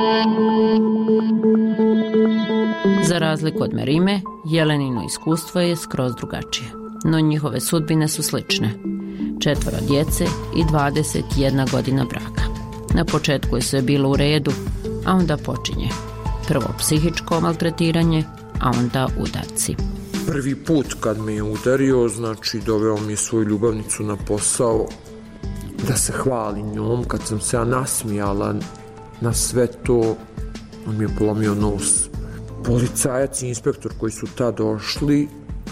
Za razliku od Merime, Jelenino iskustvo je skroz drugačije. No njihove sudbine su slične. 4 djece i 21 godina braka. Na početku je sve bilo u redu, a onda počinje. Prvo psihičko maltretiranje, a onda udarci. Prvi put kad me je udario, znači doveo mi je svoju ljubavnicu na posao da se hvali njom. Kad sam se ja nasmijala na sve to, on mi je polomio nos. Policajac i inspektor koji su tad došli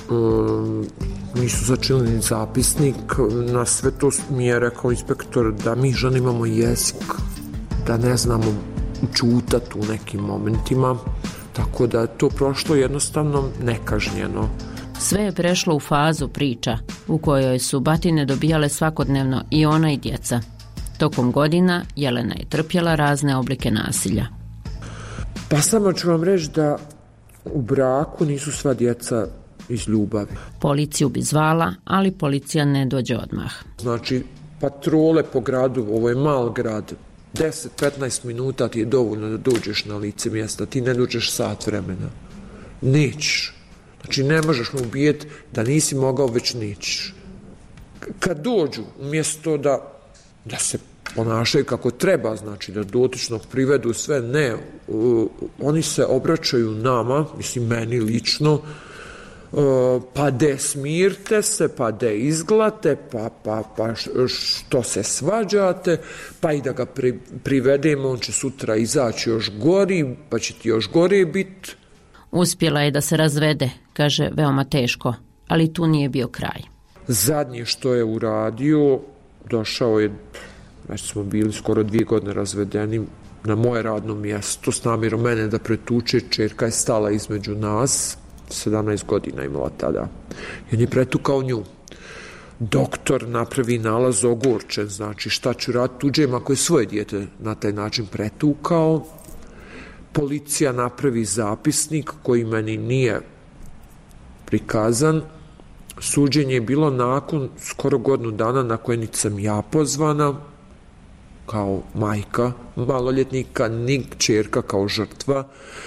nisu začinili ni zapisnik. Na sve to mi je rekao inspektor da mi žene imamo jezik, da ne znamo čutati u nekim momentima, tako da je to prošlo jednostavno nekažnjeno. Sve je prešlo u fazu priča u kojoj su batine dobijale svakodnevno i ona i djeca. Tokom godina Jelena je trpjela razne oblike nasilja. Pa samo ću vam reći da u braku nisu sva djeca iz ljubavi. Policiju bi zvala, ali policija ne dođe odmah. Znači, patrole po gradu, ovo je mal grad, 10-15 minuta ti je dovoljno da dođeš na lice mjesta, ti ne dođeš sat vremena. Nećeš. Znači, ne možeš mu ubijeti da nisi mogao, već nećeš. Kad dođu, umjesto da se ponašaju kako treba, znači da dotičnog privedu sve, ne, oni se obraćaju nama, mislim meni lično, pa de smirte se, pa de izglate, pa što se svađate, pa i da ga privedemo, on će sutra izaći još gori, pa će ti još gore biti. Uspjela je da se razvede, kaže, veoma teško, ali tu nije bio kraj. Zadnje što je uradio, došao je, već smo bili skoro 2 godine razvedeni, na moje radno mjesto s namjerom mene da pretuče. Čerka je stala između nas, 17 godina imala tada. I on je pretukao nju. Doktor napravi nalaz ogorčen, znači šta ću raditi tuđem ako je svoje dijete na taj način pretukao. Policija napravi zapisnik koji meni nije prikazan. Suđenje je bilo nakon skoro godinu dana na koje niti sam ja pozvana kao majka maloljetnika, ni čerka kao žrtva.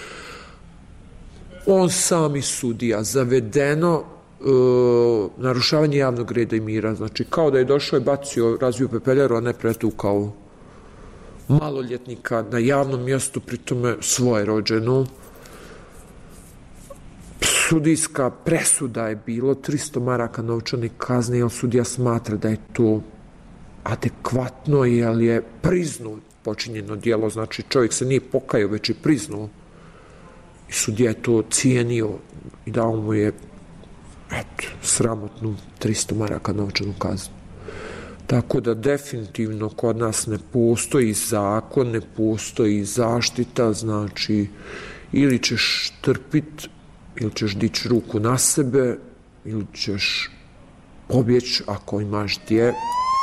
On sami sudija, zavedeno narušavanje javnog reda i mira, znači kao da je došao i bacio, razvio pepeljaru, a ne pretukao maloljetnika na javnom mjestu, pritome svoje rođenu. Sudijska presuda je bilo 300 maraka novčane kazne, jer sudija smatra da je to adekvatno, jer je priznao počinjeno djelo, znači čovjek se nije pokajao, već je priznao. I sudija je to cijenio i dao mu je sramotnu 300 maraka novčanu kaznu. Tako da definitivno kod nas ne postoji zakon, ne postoji zaštita, znači ili ćeš trpiti, ili ćeš dići ruku na sebe, ili ćeš pobjeći ako imaš gdje.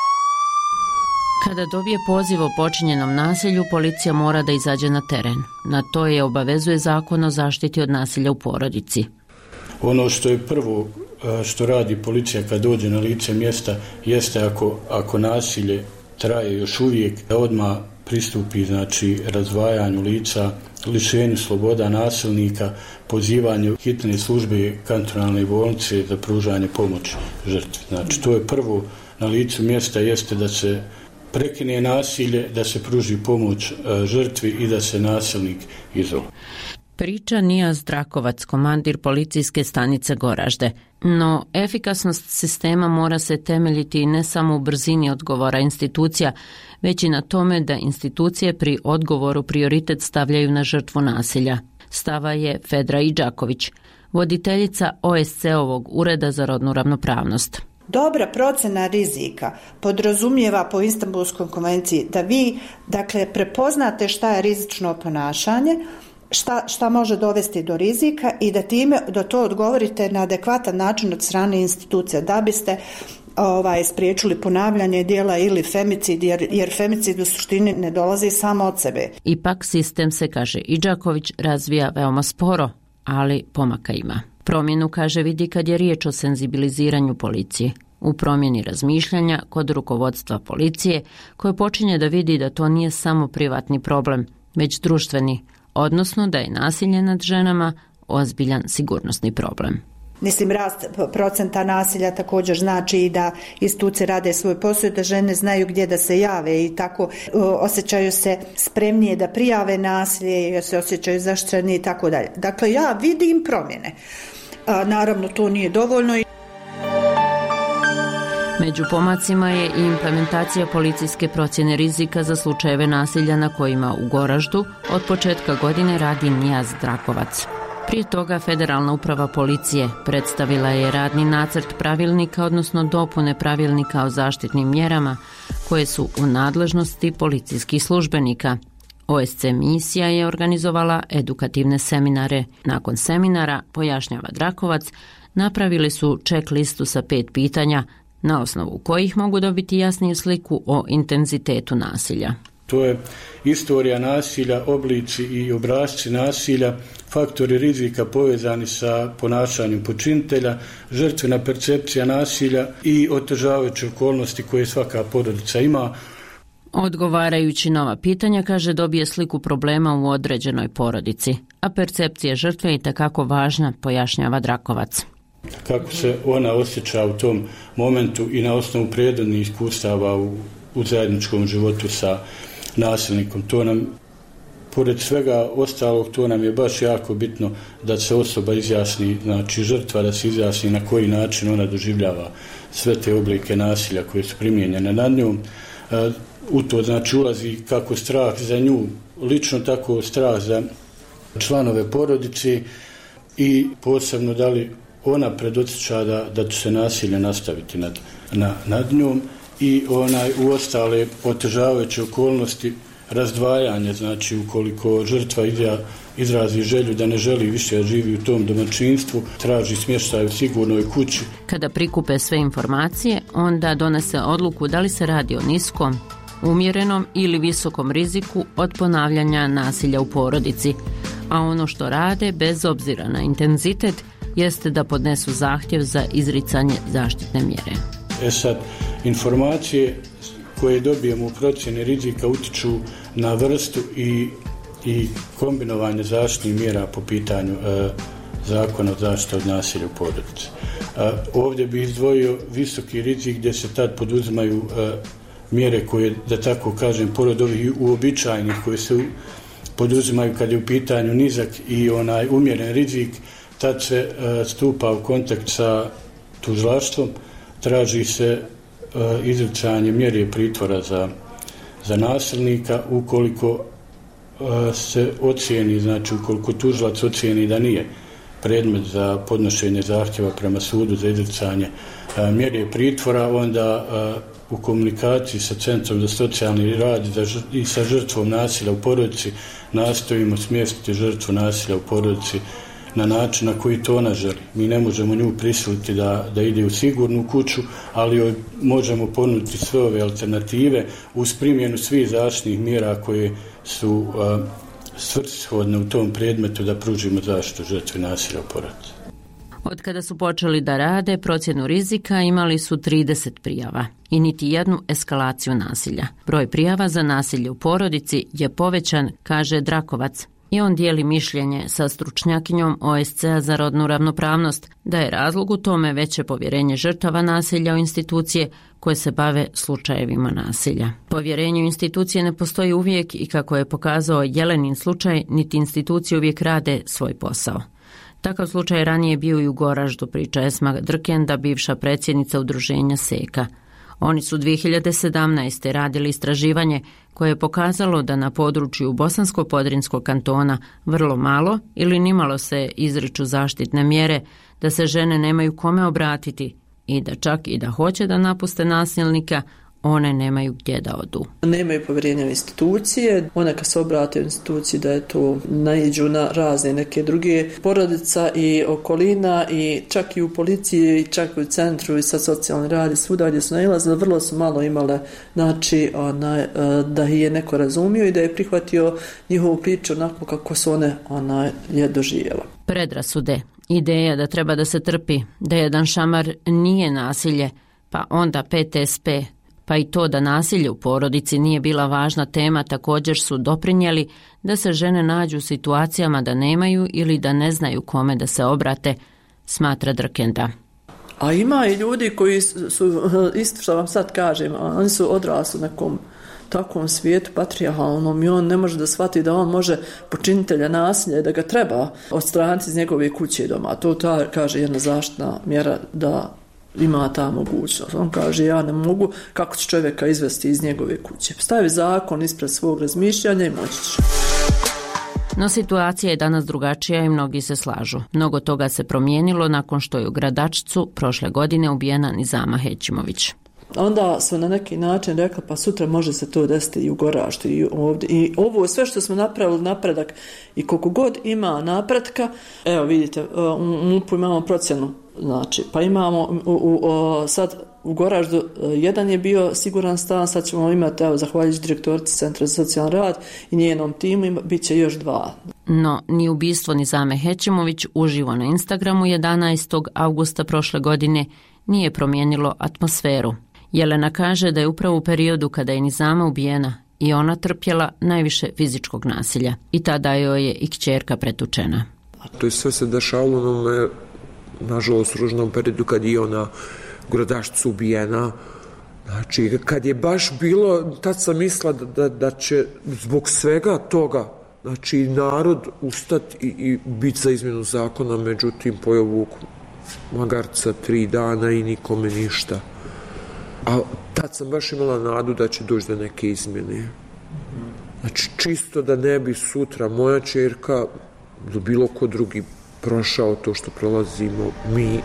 Kada dobije poziv o počinjenom nasilju, policija mora da izađe na teren. Na to je obavezuje Zakon o zaštiti od nasilja u porodici. Ono što je prvo što radi policija kad dođe na lice mjesta jeste ako nasilje traje još uvijek, da odmah pristupi znači razdvajanju lica, lišenju sloboda nasilnika, pozivanju hitne službe kantonalne bolnice za pružanje pomoći žrtvi. Znači to je prvo na licu mjesta, jeste da se prekine nasilje, da se pruži pomoć žrtvi i da se nasilnik izoluje. Priča Nijaz Drakovac, komandir policijske stanice Goražde. No, efikasnost sistema mora se temeljiti ne samo u brzini odgovora institucija, već i na tome da institucije pri odgovoru prioritet stavljaju na žrtvu nasilja. Stava je Fedra Idžaković, voditeljica OSCE-ovog Ureda za rodnu ravnopravnost. Dobra procena rizika podrazumijeva po Istanbulskoj konvenciji da vi prepoznate šta je rizično ponašanje, šta može dovesti do rizika i da to odgovorite na adekvatan način od strane institucija da biste spriječili ponavljanje djela ili femicid, jer femicid u suštini ne dolazi samo od sebe. Ipak sistem se, kaže Idžaković, razvija veoma sporo, ali pomaka ima. Promjenu, kaže, vidi kad je riječ o senzibiliziranju policije. U promjeni razmišljanja kod rukovodstva policije, koje počinje da vidi da to nije samo privatni problem, već društveni, odnosno da je nasilje nad ženama ozbiljan sigurnosni problem. Mislim, rast procenta nasilja također znači i da institucije rade svoj posao, da žene znaju gdje da se jave i tako osjećaju se spremnije da prijave nasilje, se osjećaju zaštićenije i tako dalje. Dakle, ja vidim promjene. Naravno, to nije dovoljno. Među pomacima je i implementacija policijske procjene rizika za slučajeve nasilja na kojima u Goraždu od početka godine radi Nijaz Drakovac. Prije toga Federalna uprava policije predstavila je radni nacrt pravilnika, odnosno dopune pravilnika o zaštitnim mjerama koje su u nadležnosti policijskih službenika. OSCE misija je organizovala edukativne seminare. Nakon seminara, pojašnjava Drakovac, napravili su check listu sa 5 pitanja, na osnovu kojih mogu dobiti jasniju sliku o intenzitetu nasilja. To je istorija nasilja, oblici i obrasci nasilja, faktori rizika povezani sa ponašanjem počinitelja, žrtvena percepcija nasilja i otežavajuće okolnosti koje svaka porodica ima. Odgovarajući na ova pitanja, kaže, dobije sliku problema u određenoj porodici, a percepcija žrtve je itekako važna, pojašnjava Drakovac. Kako se ona osjeća u tom momentu i na osnovu prethodnih iskustava u zajedničkom životu sa nasilnikom. To nam, pored svega ostalog, to nam je baš jako bitno da se osoba izjasni, znači žrtva da se izjasni na koji način ona doživljava sve te oblike nasilja koje su primijenjene nad njom. U to znači ulazi kako strah za nju, lično tako strah za članove porodice i posebno da li ona predosjeća da će se nasilje nastaviti nad njom i u ostale otežavajuće okolnosti razdvajanja, znači ukoliko žrtva izrazi želju da ne želi više da živi u tom domaćinstvu, traži smještaj u sigurnoj kući. Kada prikupe sve informacije, onda donese odluku da li se radi o niskom, umjerenom ili visokom riziku od ponavljanja nasilja u porodici, a ono što rade, bez obzira na intenzitet, jeste da podnesu zahtjev za izricanje zaštitne mjere. Sad, informacije koje dobijemo u procjeni rizika utiču na vrstu i kombinovanje zaštitnih mjera po pitanju zakona o zaštiti od nasilja u porodici. Ovdje bih izdvojio visoki rizik gdje se tad poduzimaju mjere koje, da tako kažem, pored ovih uobičajenih koje se poduzimaju kad je u pitanju nizak i umjeren rizik, tad se stupa u kontakt sa tužilaštvom, traži se izricanje mjere pritvora za nasilnika ukoliko se ocijeni, znači ukoliko tužilac ocijeni da nije predmet za podnošenje zahtjeva prema sudu za izricanje mjere pritvora, onda u komunikaciji sa Centrom za socijalni rad i sa žrtvom nasilja u porodici nastojimo smjestiti žrtvu nasilja u porodici na način na koji to ona želi. Mi ne možemo nju prisiliti da ide u sigurnu kuću, ali joj možemo ponuditi sve ove alternative uz primjenu svih zaštitnih mjera koje su svrsishodne u tom predmetu da pružimo zaštitu žrtvi nasilja u porodici. Od kada su počeli da rade procjenu rizika, imali su 30 prijava i niti jednu eskalaciju nasilja. Broj prijava za nasilje u porodici je povećan, kaže Drakovac. I on dijeli mišljenje sa stručnjakinjom OSCE-a za rodnu ravnopravnost da je razlog u tome veće povjerenje žrtava nasilja u institucije koje se bave slučajevima nasilja. Povjerenje u institucije ne postoji uvijek i kako je pokazao Jelenin slučaj, niti institucije uvijek rade svoj posao. Takav slučaj ranije bio i u Goraždu, priča Esma Drkenda, bivša predsjednica udruženja Seka. Oni su 2017. radili istraživanje koje je pokazalo da na području Bosansko-Podrinskog kantona vrlo malo ili nimalo se izriču zaštitne mjere, da se žene nemaju kome obratiti i da čak i da hoće da napuste nasilnika, one nemaju gdje da odu. Nemaju povjerenja u institucije, one kad se obrate u instituciji da je to naiđu na razne neke druge porodica i okolina i čak i u policiji, čak i u centru i sa socijalni rad i svuda gdje su nailazili, vrlo su malo imale znači, da je neko razumio i da je prihvatio njihovu priču onako kako su one je doživjela. Predrasude, ideja da treba da se trpi, da jedan šamar nije nasilje, pa onda PTSP, pa i to da nasilje u porodici nije bila važna tema također su doprinijeli da se žene nađu u situacijama da nemaju ili da ne znaju kome da se obrate, smatra Drkenda. A ima i ljudi koji su, isto što vam sad kažem, oni su odrasli u nekom takvom svijetu patrijarhalnom i on ne može da shvati da on može počinitelja nasilja i da ga treba odstraniti iz njegove kuće i doma. To kaže jedna zaštitna mjera da ima ta mogućnost. On kaže ja ne mogu, kako će čovjeka izvesti iz njegove kuće. Stavi zakon ispred svog razmišljanja i moći će. No situacija je danas drugačija i mnogi se slažu. Mnogo toga se promijenilo nakon što je u Gradačcu prošle godine ubijena Nizama Hećimović. Onda su na neki način rekli pa sutra može se to desiti i u Goraždu i ovdje. I ovo sve što smo napravili napredak i koliko god ima napretka, evo vidite, u MUP-u imamo procjenu. Znači, pa imamo sad u Goraždu jedan je bio siguran stan, sad ćemo imati, evo, zahvaljujući direktorici Centra za socijalni rad i njenom timu, bit će još 2. No, ni ubistvo Nizame Hećimović uživo na Instagramu 11. augusta prošle godine nije promijenilo atmosferu. Jelena kaže da je upravo u periodu kada je Nizama ubijena i ona trpjela najviše fizičkog nasilja i tada joj je i kćerka pretučena. To je sve se dešavalo onome, nažalost, ružnom periodu kad je ona u Gradačcu ubijena. Znači, kad je baš bilo, tad sam mislila da će zbog svega toga, znači, narod ustati i biti za izmjenu zakona, međutim, pojeo vuk magarca 3 dana i nikome ništa. A tad sam baš imala nadu da će doći do neke izmjene. Znači, čisto da ne bi sutra moja ćerka ili bilo ko drugi prošao to što prolazimo mi.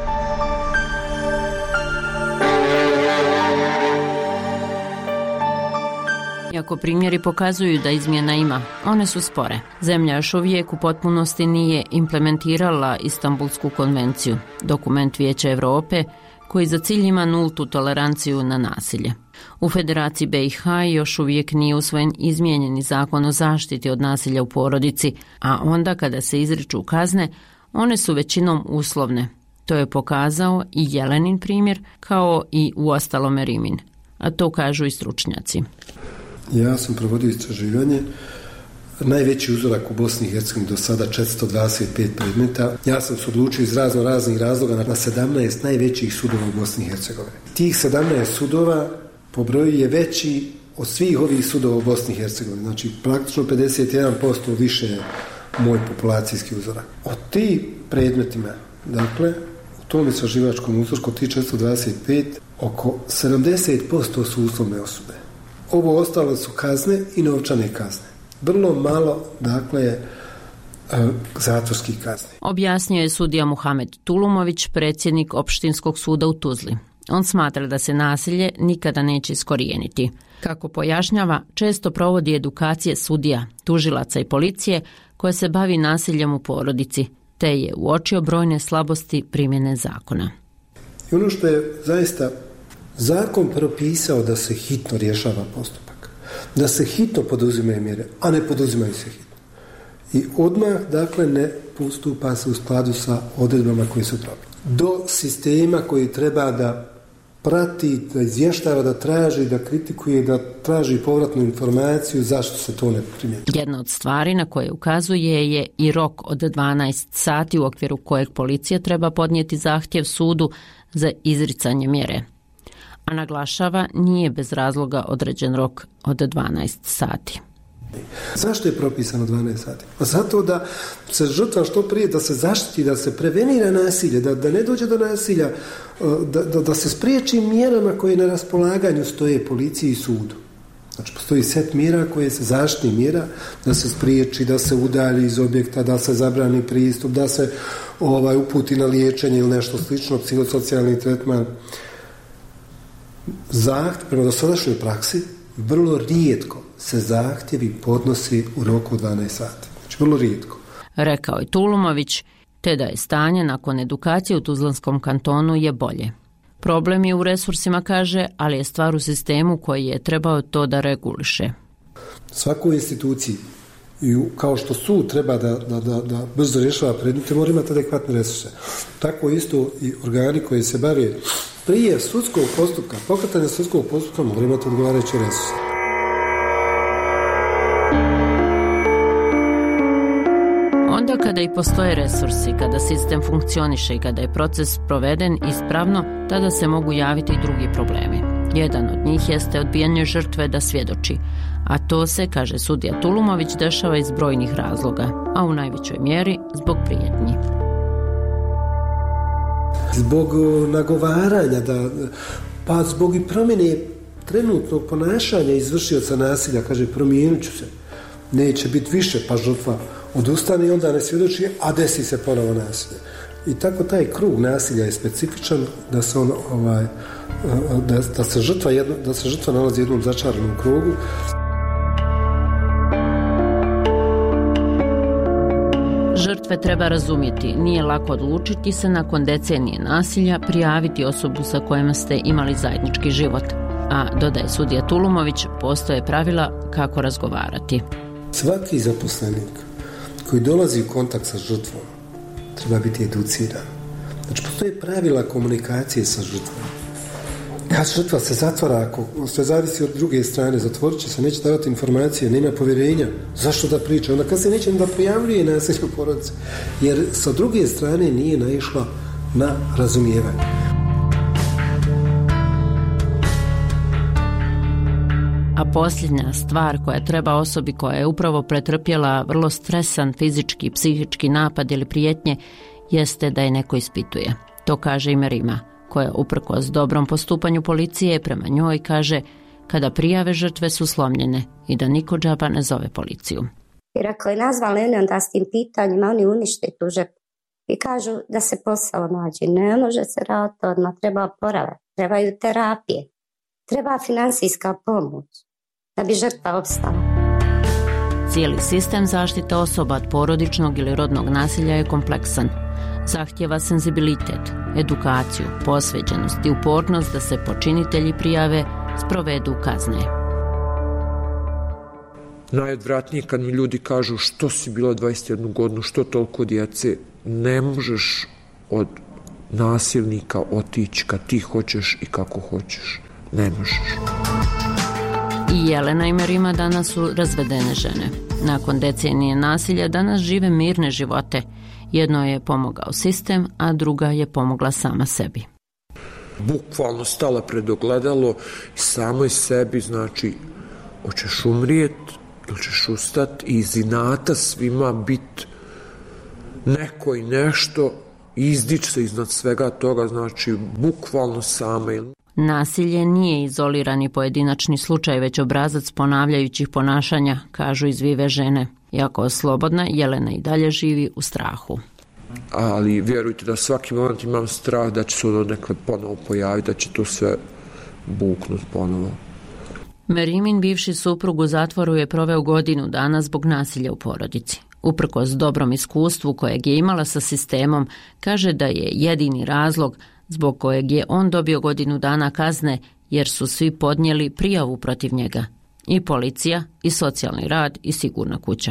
Iako primjeri pokazuju da izmjena ima, one su spore. Zemlja još uvijek u potpunosti nije implementirala Istanbulsku konvenciju, dokument Vijeća Europe koji za cilj ima nultu toleranciju na nasilje. U Federaciji BiH još uvijek nije usvojen izmijenjeni zakon o zaštiti od nasilja u porodici, a onda kada se izriču kazne, one su većinom uslovne. To je pokazao i Jelenin primjer, kao i uostalome Rimin, a to kažu i stručnjaci. Ja sam provodio istraživanje, najveći uzorak u Bosni i Hercegovini do sada 425 predmeta. Ja sam se odlučio iz raznih razloga na 17 najvećih sudova u Bosni i Hercegovini. Tih 17 sudova po broju je veći od svih ovih sudova u Bosni i Hercegovini. Znači praktično 51% više je moj populacijski uzorak. Od tih predmetima, dakle, u tom istraživačkom uzorku od tih 425, oko 70% su uslovne osude. Ovo ostalo su kazne i novčane kazne. Vrlo malo, dakle, zatvorskih kazni. Objasnio je sudija Muhamed Tulumović, predsjednik Opštinskog suda u Tuzli. On smatra da se nasilje nikada neće iskorijeniti. Kako pojašnjava, često provodi edukacije sudija, tužilaca i policije koja se bavi nasiljem u porodici, te je uočio brojne slabosti primjene zakona. I ono što je zaista zakon propisao da se hitno rješava postupak, da se hitno poduzimaju mjere, a ne poduzimaju se hitno. I odmah, dakle, ne postupa se u skladu sa odredbama koje su propisane. Do sistema koji treba da prati, da izvještava, da traži, da kritikuje, da traži povratnu informaciju zašto se to ne primjenjuje. Jedna od stvari na koje ukazuje je i rok od 12 sati u okviru kojeg policija treba podnijeti zahtjev sudu za izricanje mjere. A naglašava, nije bez razloga određen rok od 12 sati. Zašto je propisano 12 sati? Pa zato da se žrtva što prije, da se zaštiti, da se prevenira nasilje, da ne dođe do nasilja, da se spriječi mjerama koje na raspolaganju stoje policiji i sudu. Znači, postoji set mjera koje se zaštitni mjera, da se spriječi, da se udalji iz objekta, da se zabrani pristup, da se uputi na liječenje ili nešto slično, psihosocijalni tretman. Zahtjev, prema dosadašnjoj praksi, vrlo rijetko se zahtjevi podnosi u roku 12 sati. Znači, vrlo rijetko. Rekao je Tulumović, te da je stanje nakon edukacije u Tuzlanskom kantonu je bolje. Problem je u resursima, kaže, ali je stvar u sistemu koji je trebao to da reguliše. Svakoj instituciji, kao što sud treba da brzo rješava predmete, mora imati adekvatne resurse. Tako isto i organi koji se bave prije sudskog postupka, pokretanja sudskog postupka, mora imati odgovarajuće resurse. Onda kada i postoje resursi, kada sistem funkcioniše i kada je proces proveden ispravno, tada se mogu javiti i drugi problemi. Jedan od njih jeste odbijanje žrtve da svjedoči, a to se, kaže sudija Tulumović, dešava iz brojnih razloga, a u najvećoj mjeri zbog prijetnji. Zbog nagovaranja, pa zbog i promjene trenutnog ponašanja izvršioca nasilja, kaže promijenit ću se, neće biti više, pa žrtva odustane i onda ne svjedoči, a desi se ponovo nasilje. I tako taj krug nasilja je specifičan da se on da se žrtva nalazi u jednom začaranom krugu. Žrtve treba razumjeti, nije lako odlučiti se nakon decenije nasilja prijaviti osobu sa kojima ste imali zajednički život. A, dodaje sudija Tulumović, postoje pravila kako razgovarati. Svaki zaposlenik koji dolazi u kontakt sa žrtvom treba biti educiran. Znači, postoje pravila komunikacije sa žrtvom. Kad žrtva se zatvara, ako sve zavisi od druge strane, zatvorit će se, neće davati informacije, nema povjerenja, zašto da priča? Onda kad se neće da prijavljuje nasilje u porodici, jer sa druge strane nije naišla na razumijevanje. A posljednja stvar koja treba osobi koja je upravo pretrpjela vrlo stresan fizički, psihički napad ili prijetnje jeste da je neko ispituje. To kaže i Merima, koja uprkos dobrom postupanju policije prema njoj kaže kada prijave žrtve su slomljene i da niko džaba ne zove policiju. Jer ako je nazvali onda s tim pitanjima, oni unište tu žrtvu i kažu da se posao nađe. Ne može se raditi odmah, treba oporavak, trebaju terapije, treba finansijska pomoć da bi žrtva opstala. Cijeli sistem zaštite osoba od porodičnog ili rodnog nasilja je kompleksan. Zahtjeva senzibilitet, edukaciju, posvećenost i upornost da se počinitelji prijave, sprovedu kazne. Najodvratnije kad mi ljudi kažu što si bila 21 godinu, što toliko djece, ne možeš od nasilnika otići kad ti hoćeš i kako hoćeš. Ne možeš. I Jelena i Merima danas su razvedene žene. Nakon decenije nasilja danas žive mirne živote. Jedno je pomogao sistem, a druga je pomogla sama sebi. Bukvalno stala pred ogledalo i samoj sebi, znači, hoćeš umrijet ili ćeš ustat i iz inata svima bit neko i nešto, izdić se iznad svega toga, znači, bukvalno sama. Nasilje nije izolirani pojedinačni slučaj, već obrazac ponavljajućih ponašanja, kažu izvive žene. Iako je slobodna, Jelena i dalje živi u strahu. Ali vjerujte da svaki moment imam strah da će se ono nekad ponovo pojaviti, da će to sve buknuti ponovo. Merimin bivši suprug u zatvoru je proveo godinu dana zbog nasilja u porodici. Uprkos dobrom iskustvu kojeg je imala sa sistemom, kaže da je jedini razlog zbog kojeg je on dobio godinu dana kazne jer su svi podnijeli prijavu protiv njega. I policija, i socijalni rad, i sigurna kuća.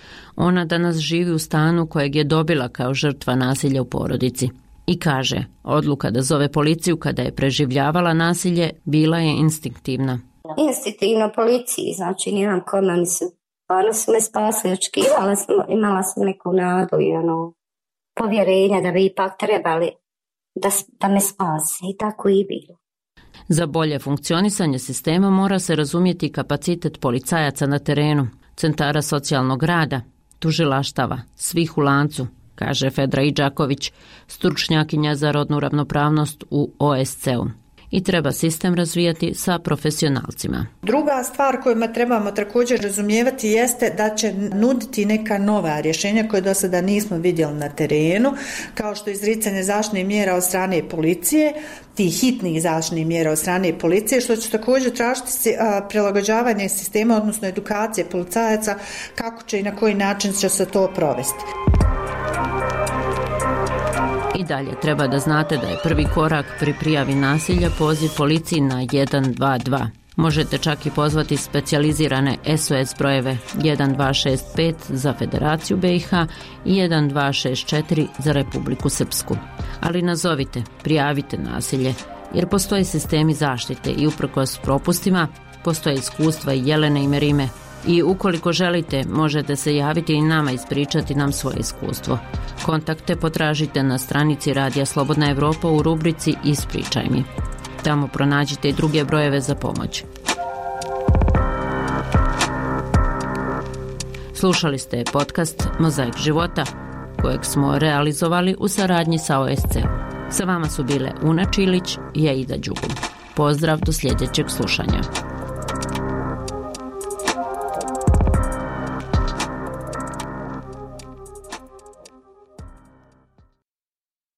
Ona danas živi u stanu kojeg je dobila kao žrtva nasilja u porodici. I kaže, odluka da zove policiju kada je preživljavala nasilje bila je instinktivna. Instinktivno policiji, znači nijem kome mi se, stvarno su me spasili, imala sam neku nadu i povjerenje da bi ipak trebali da me spasi i tako i bilo. Za bolje funkcionisanje sistema mora se razumjeti kapacitet policajaca na terenu, centara socijalnog rada, tužilaštava, svih u lancu, kaže Fedra Idžaković, stručnjakinja za rodnu ravnopravnost u OSCE-u. I treba sistem razvijati sa profesionalcima. Druga stvar koju trebamo također razumijevati jeste da će nuditi neka nova rješenja koje do sada nismo vidjeli na terenu, kao što je izricanje zaštitnih mjera od strane policije, tih hitnih zaštitnih mjera od strane policije, što će također tražiti prilagođavanje sistema, odnosno edukacije policajaca, kako će i na koji način će se to provesti. I dalje treba da znate da je prvi korak pri prijavi nasilja poziv policiji na 122. Možete čak i pozvati specijalizirane SOS brojeve 1265 za Federaciju BiH i 1264 za Republiku Srpsku. Ali nazovite, prijavite nasilje, jer postoje sistemi zaštite i uprkos propustima postoje iskustva i Jelene i Merime. I ukoliko želite, možete se javiti i nama ispričati nam svoje iskustvo. Kontakte potražite na stranici Radija Slobodna Evropa u rubrici Ispričaj mi. Tamo pronađite i druge brojeve za pomoć. Slušali ste podcast Mozaik života, kojeg smo realizovali u saradnji sa OSCE. Sa vama su bile Una Čilić i Aida Đugum. Pozdrav do sljedećeg slušanja.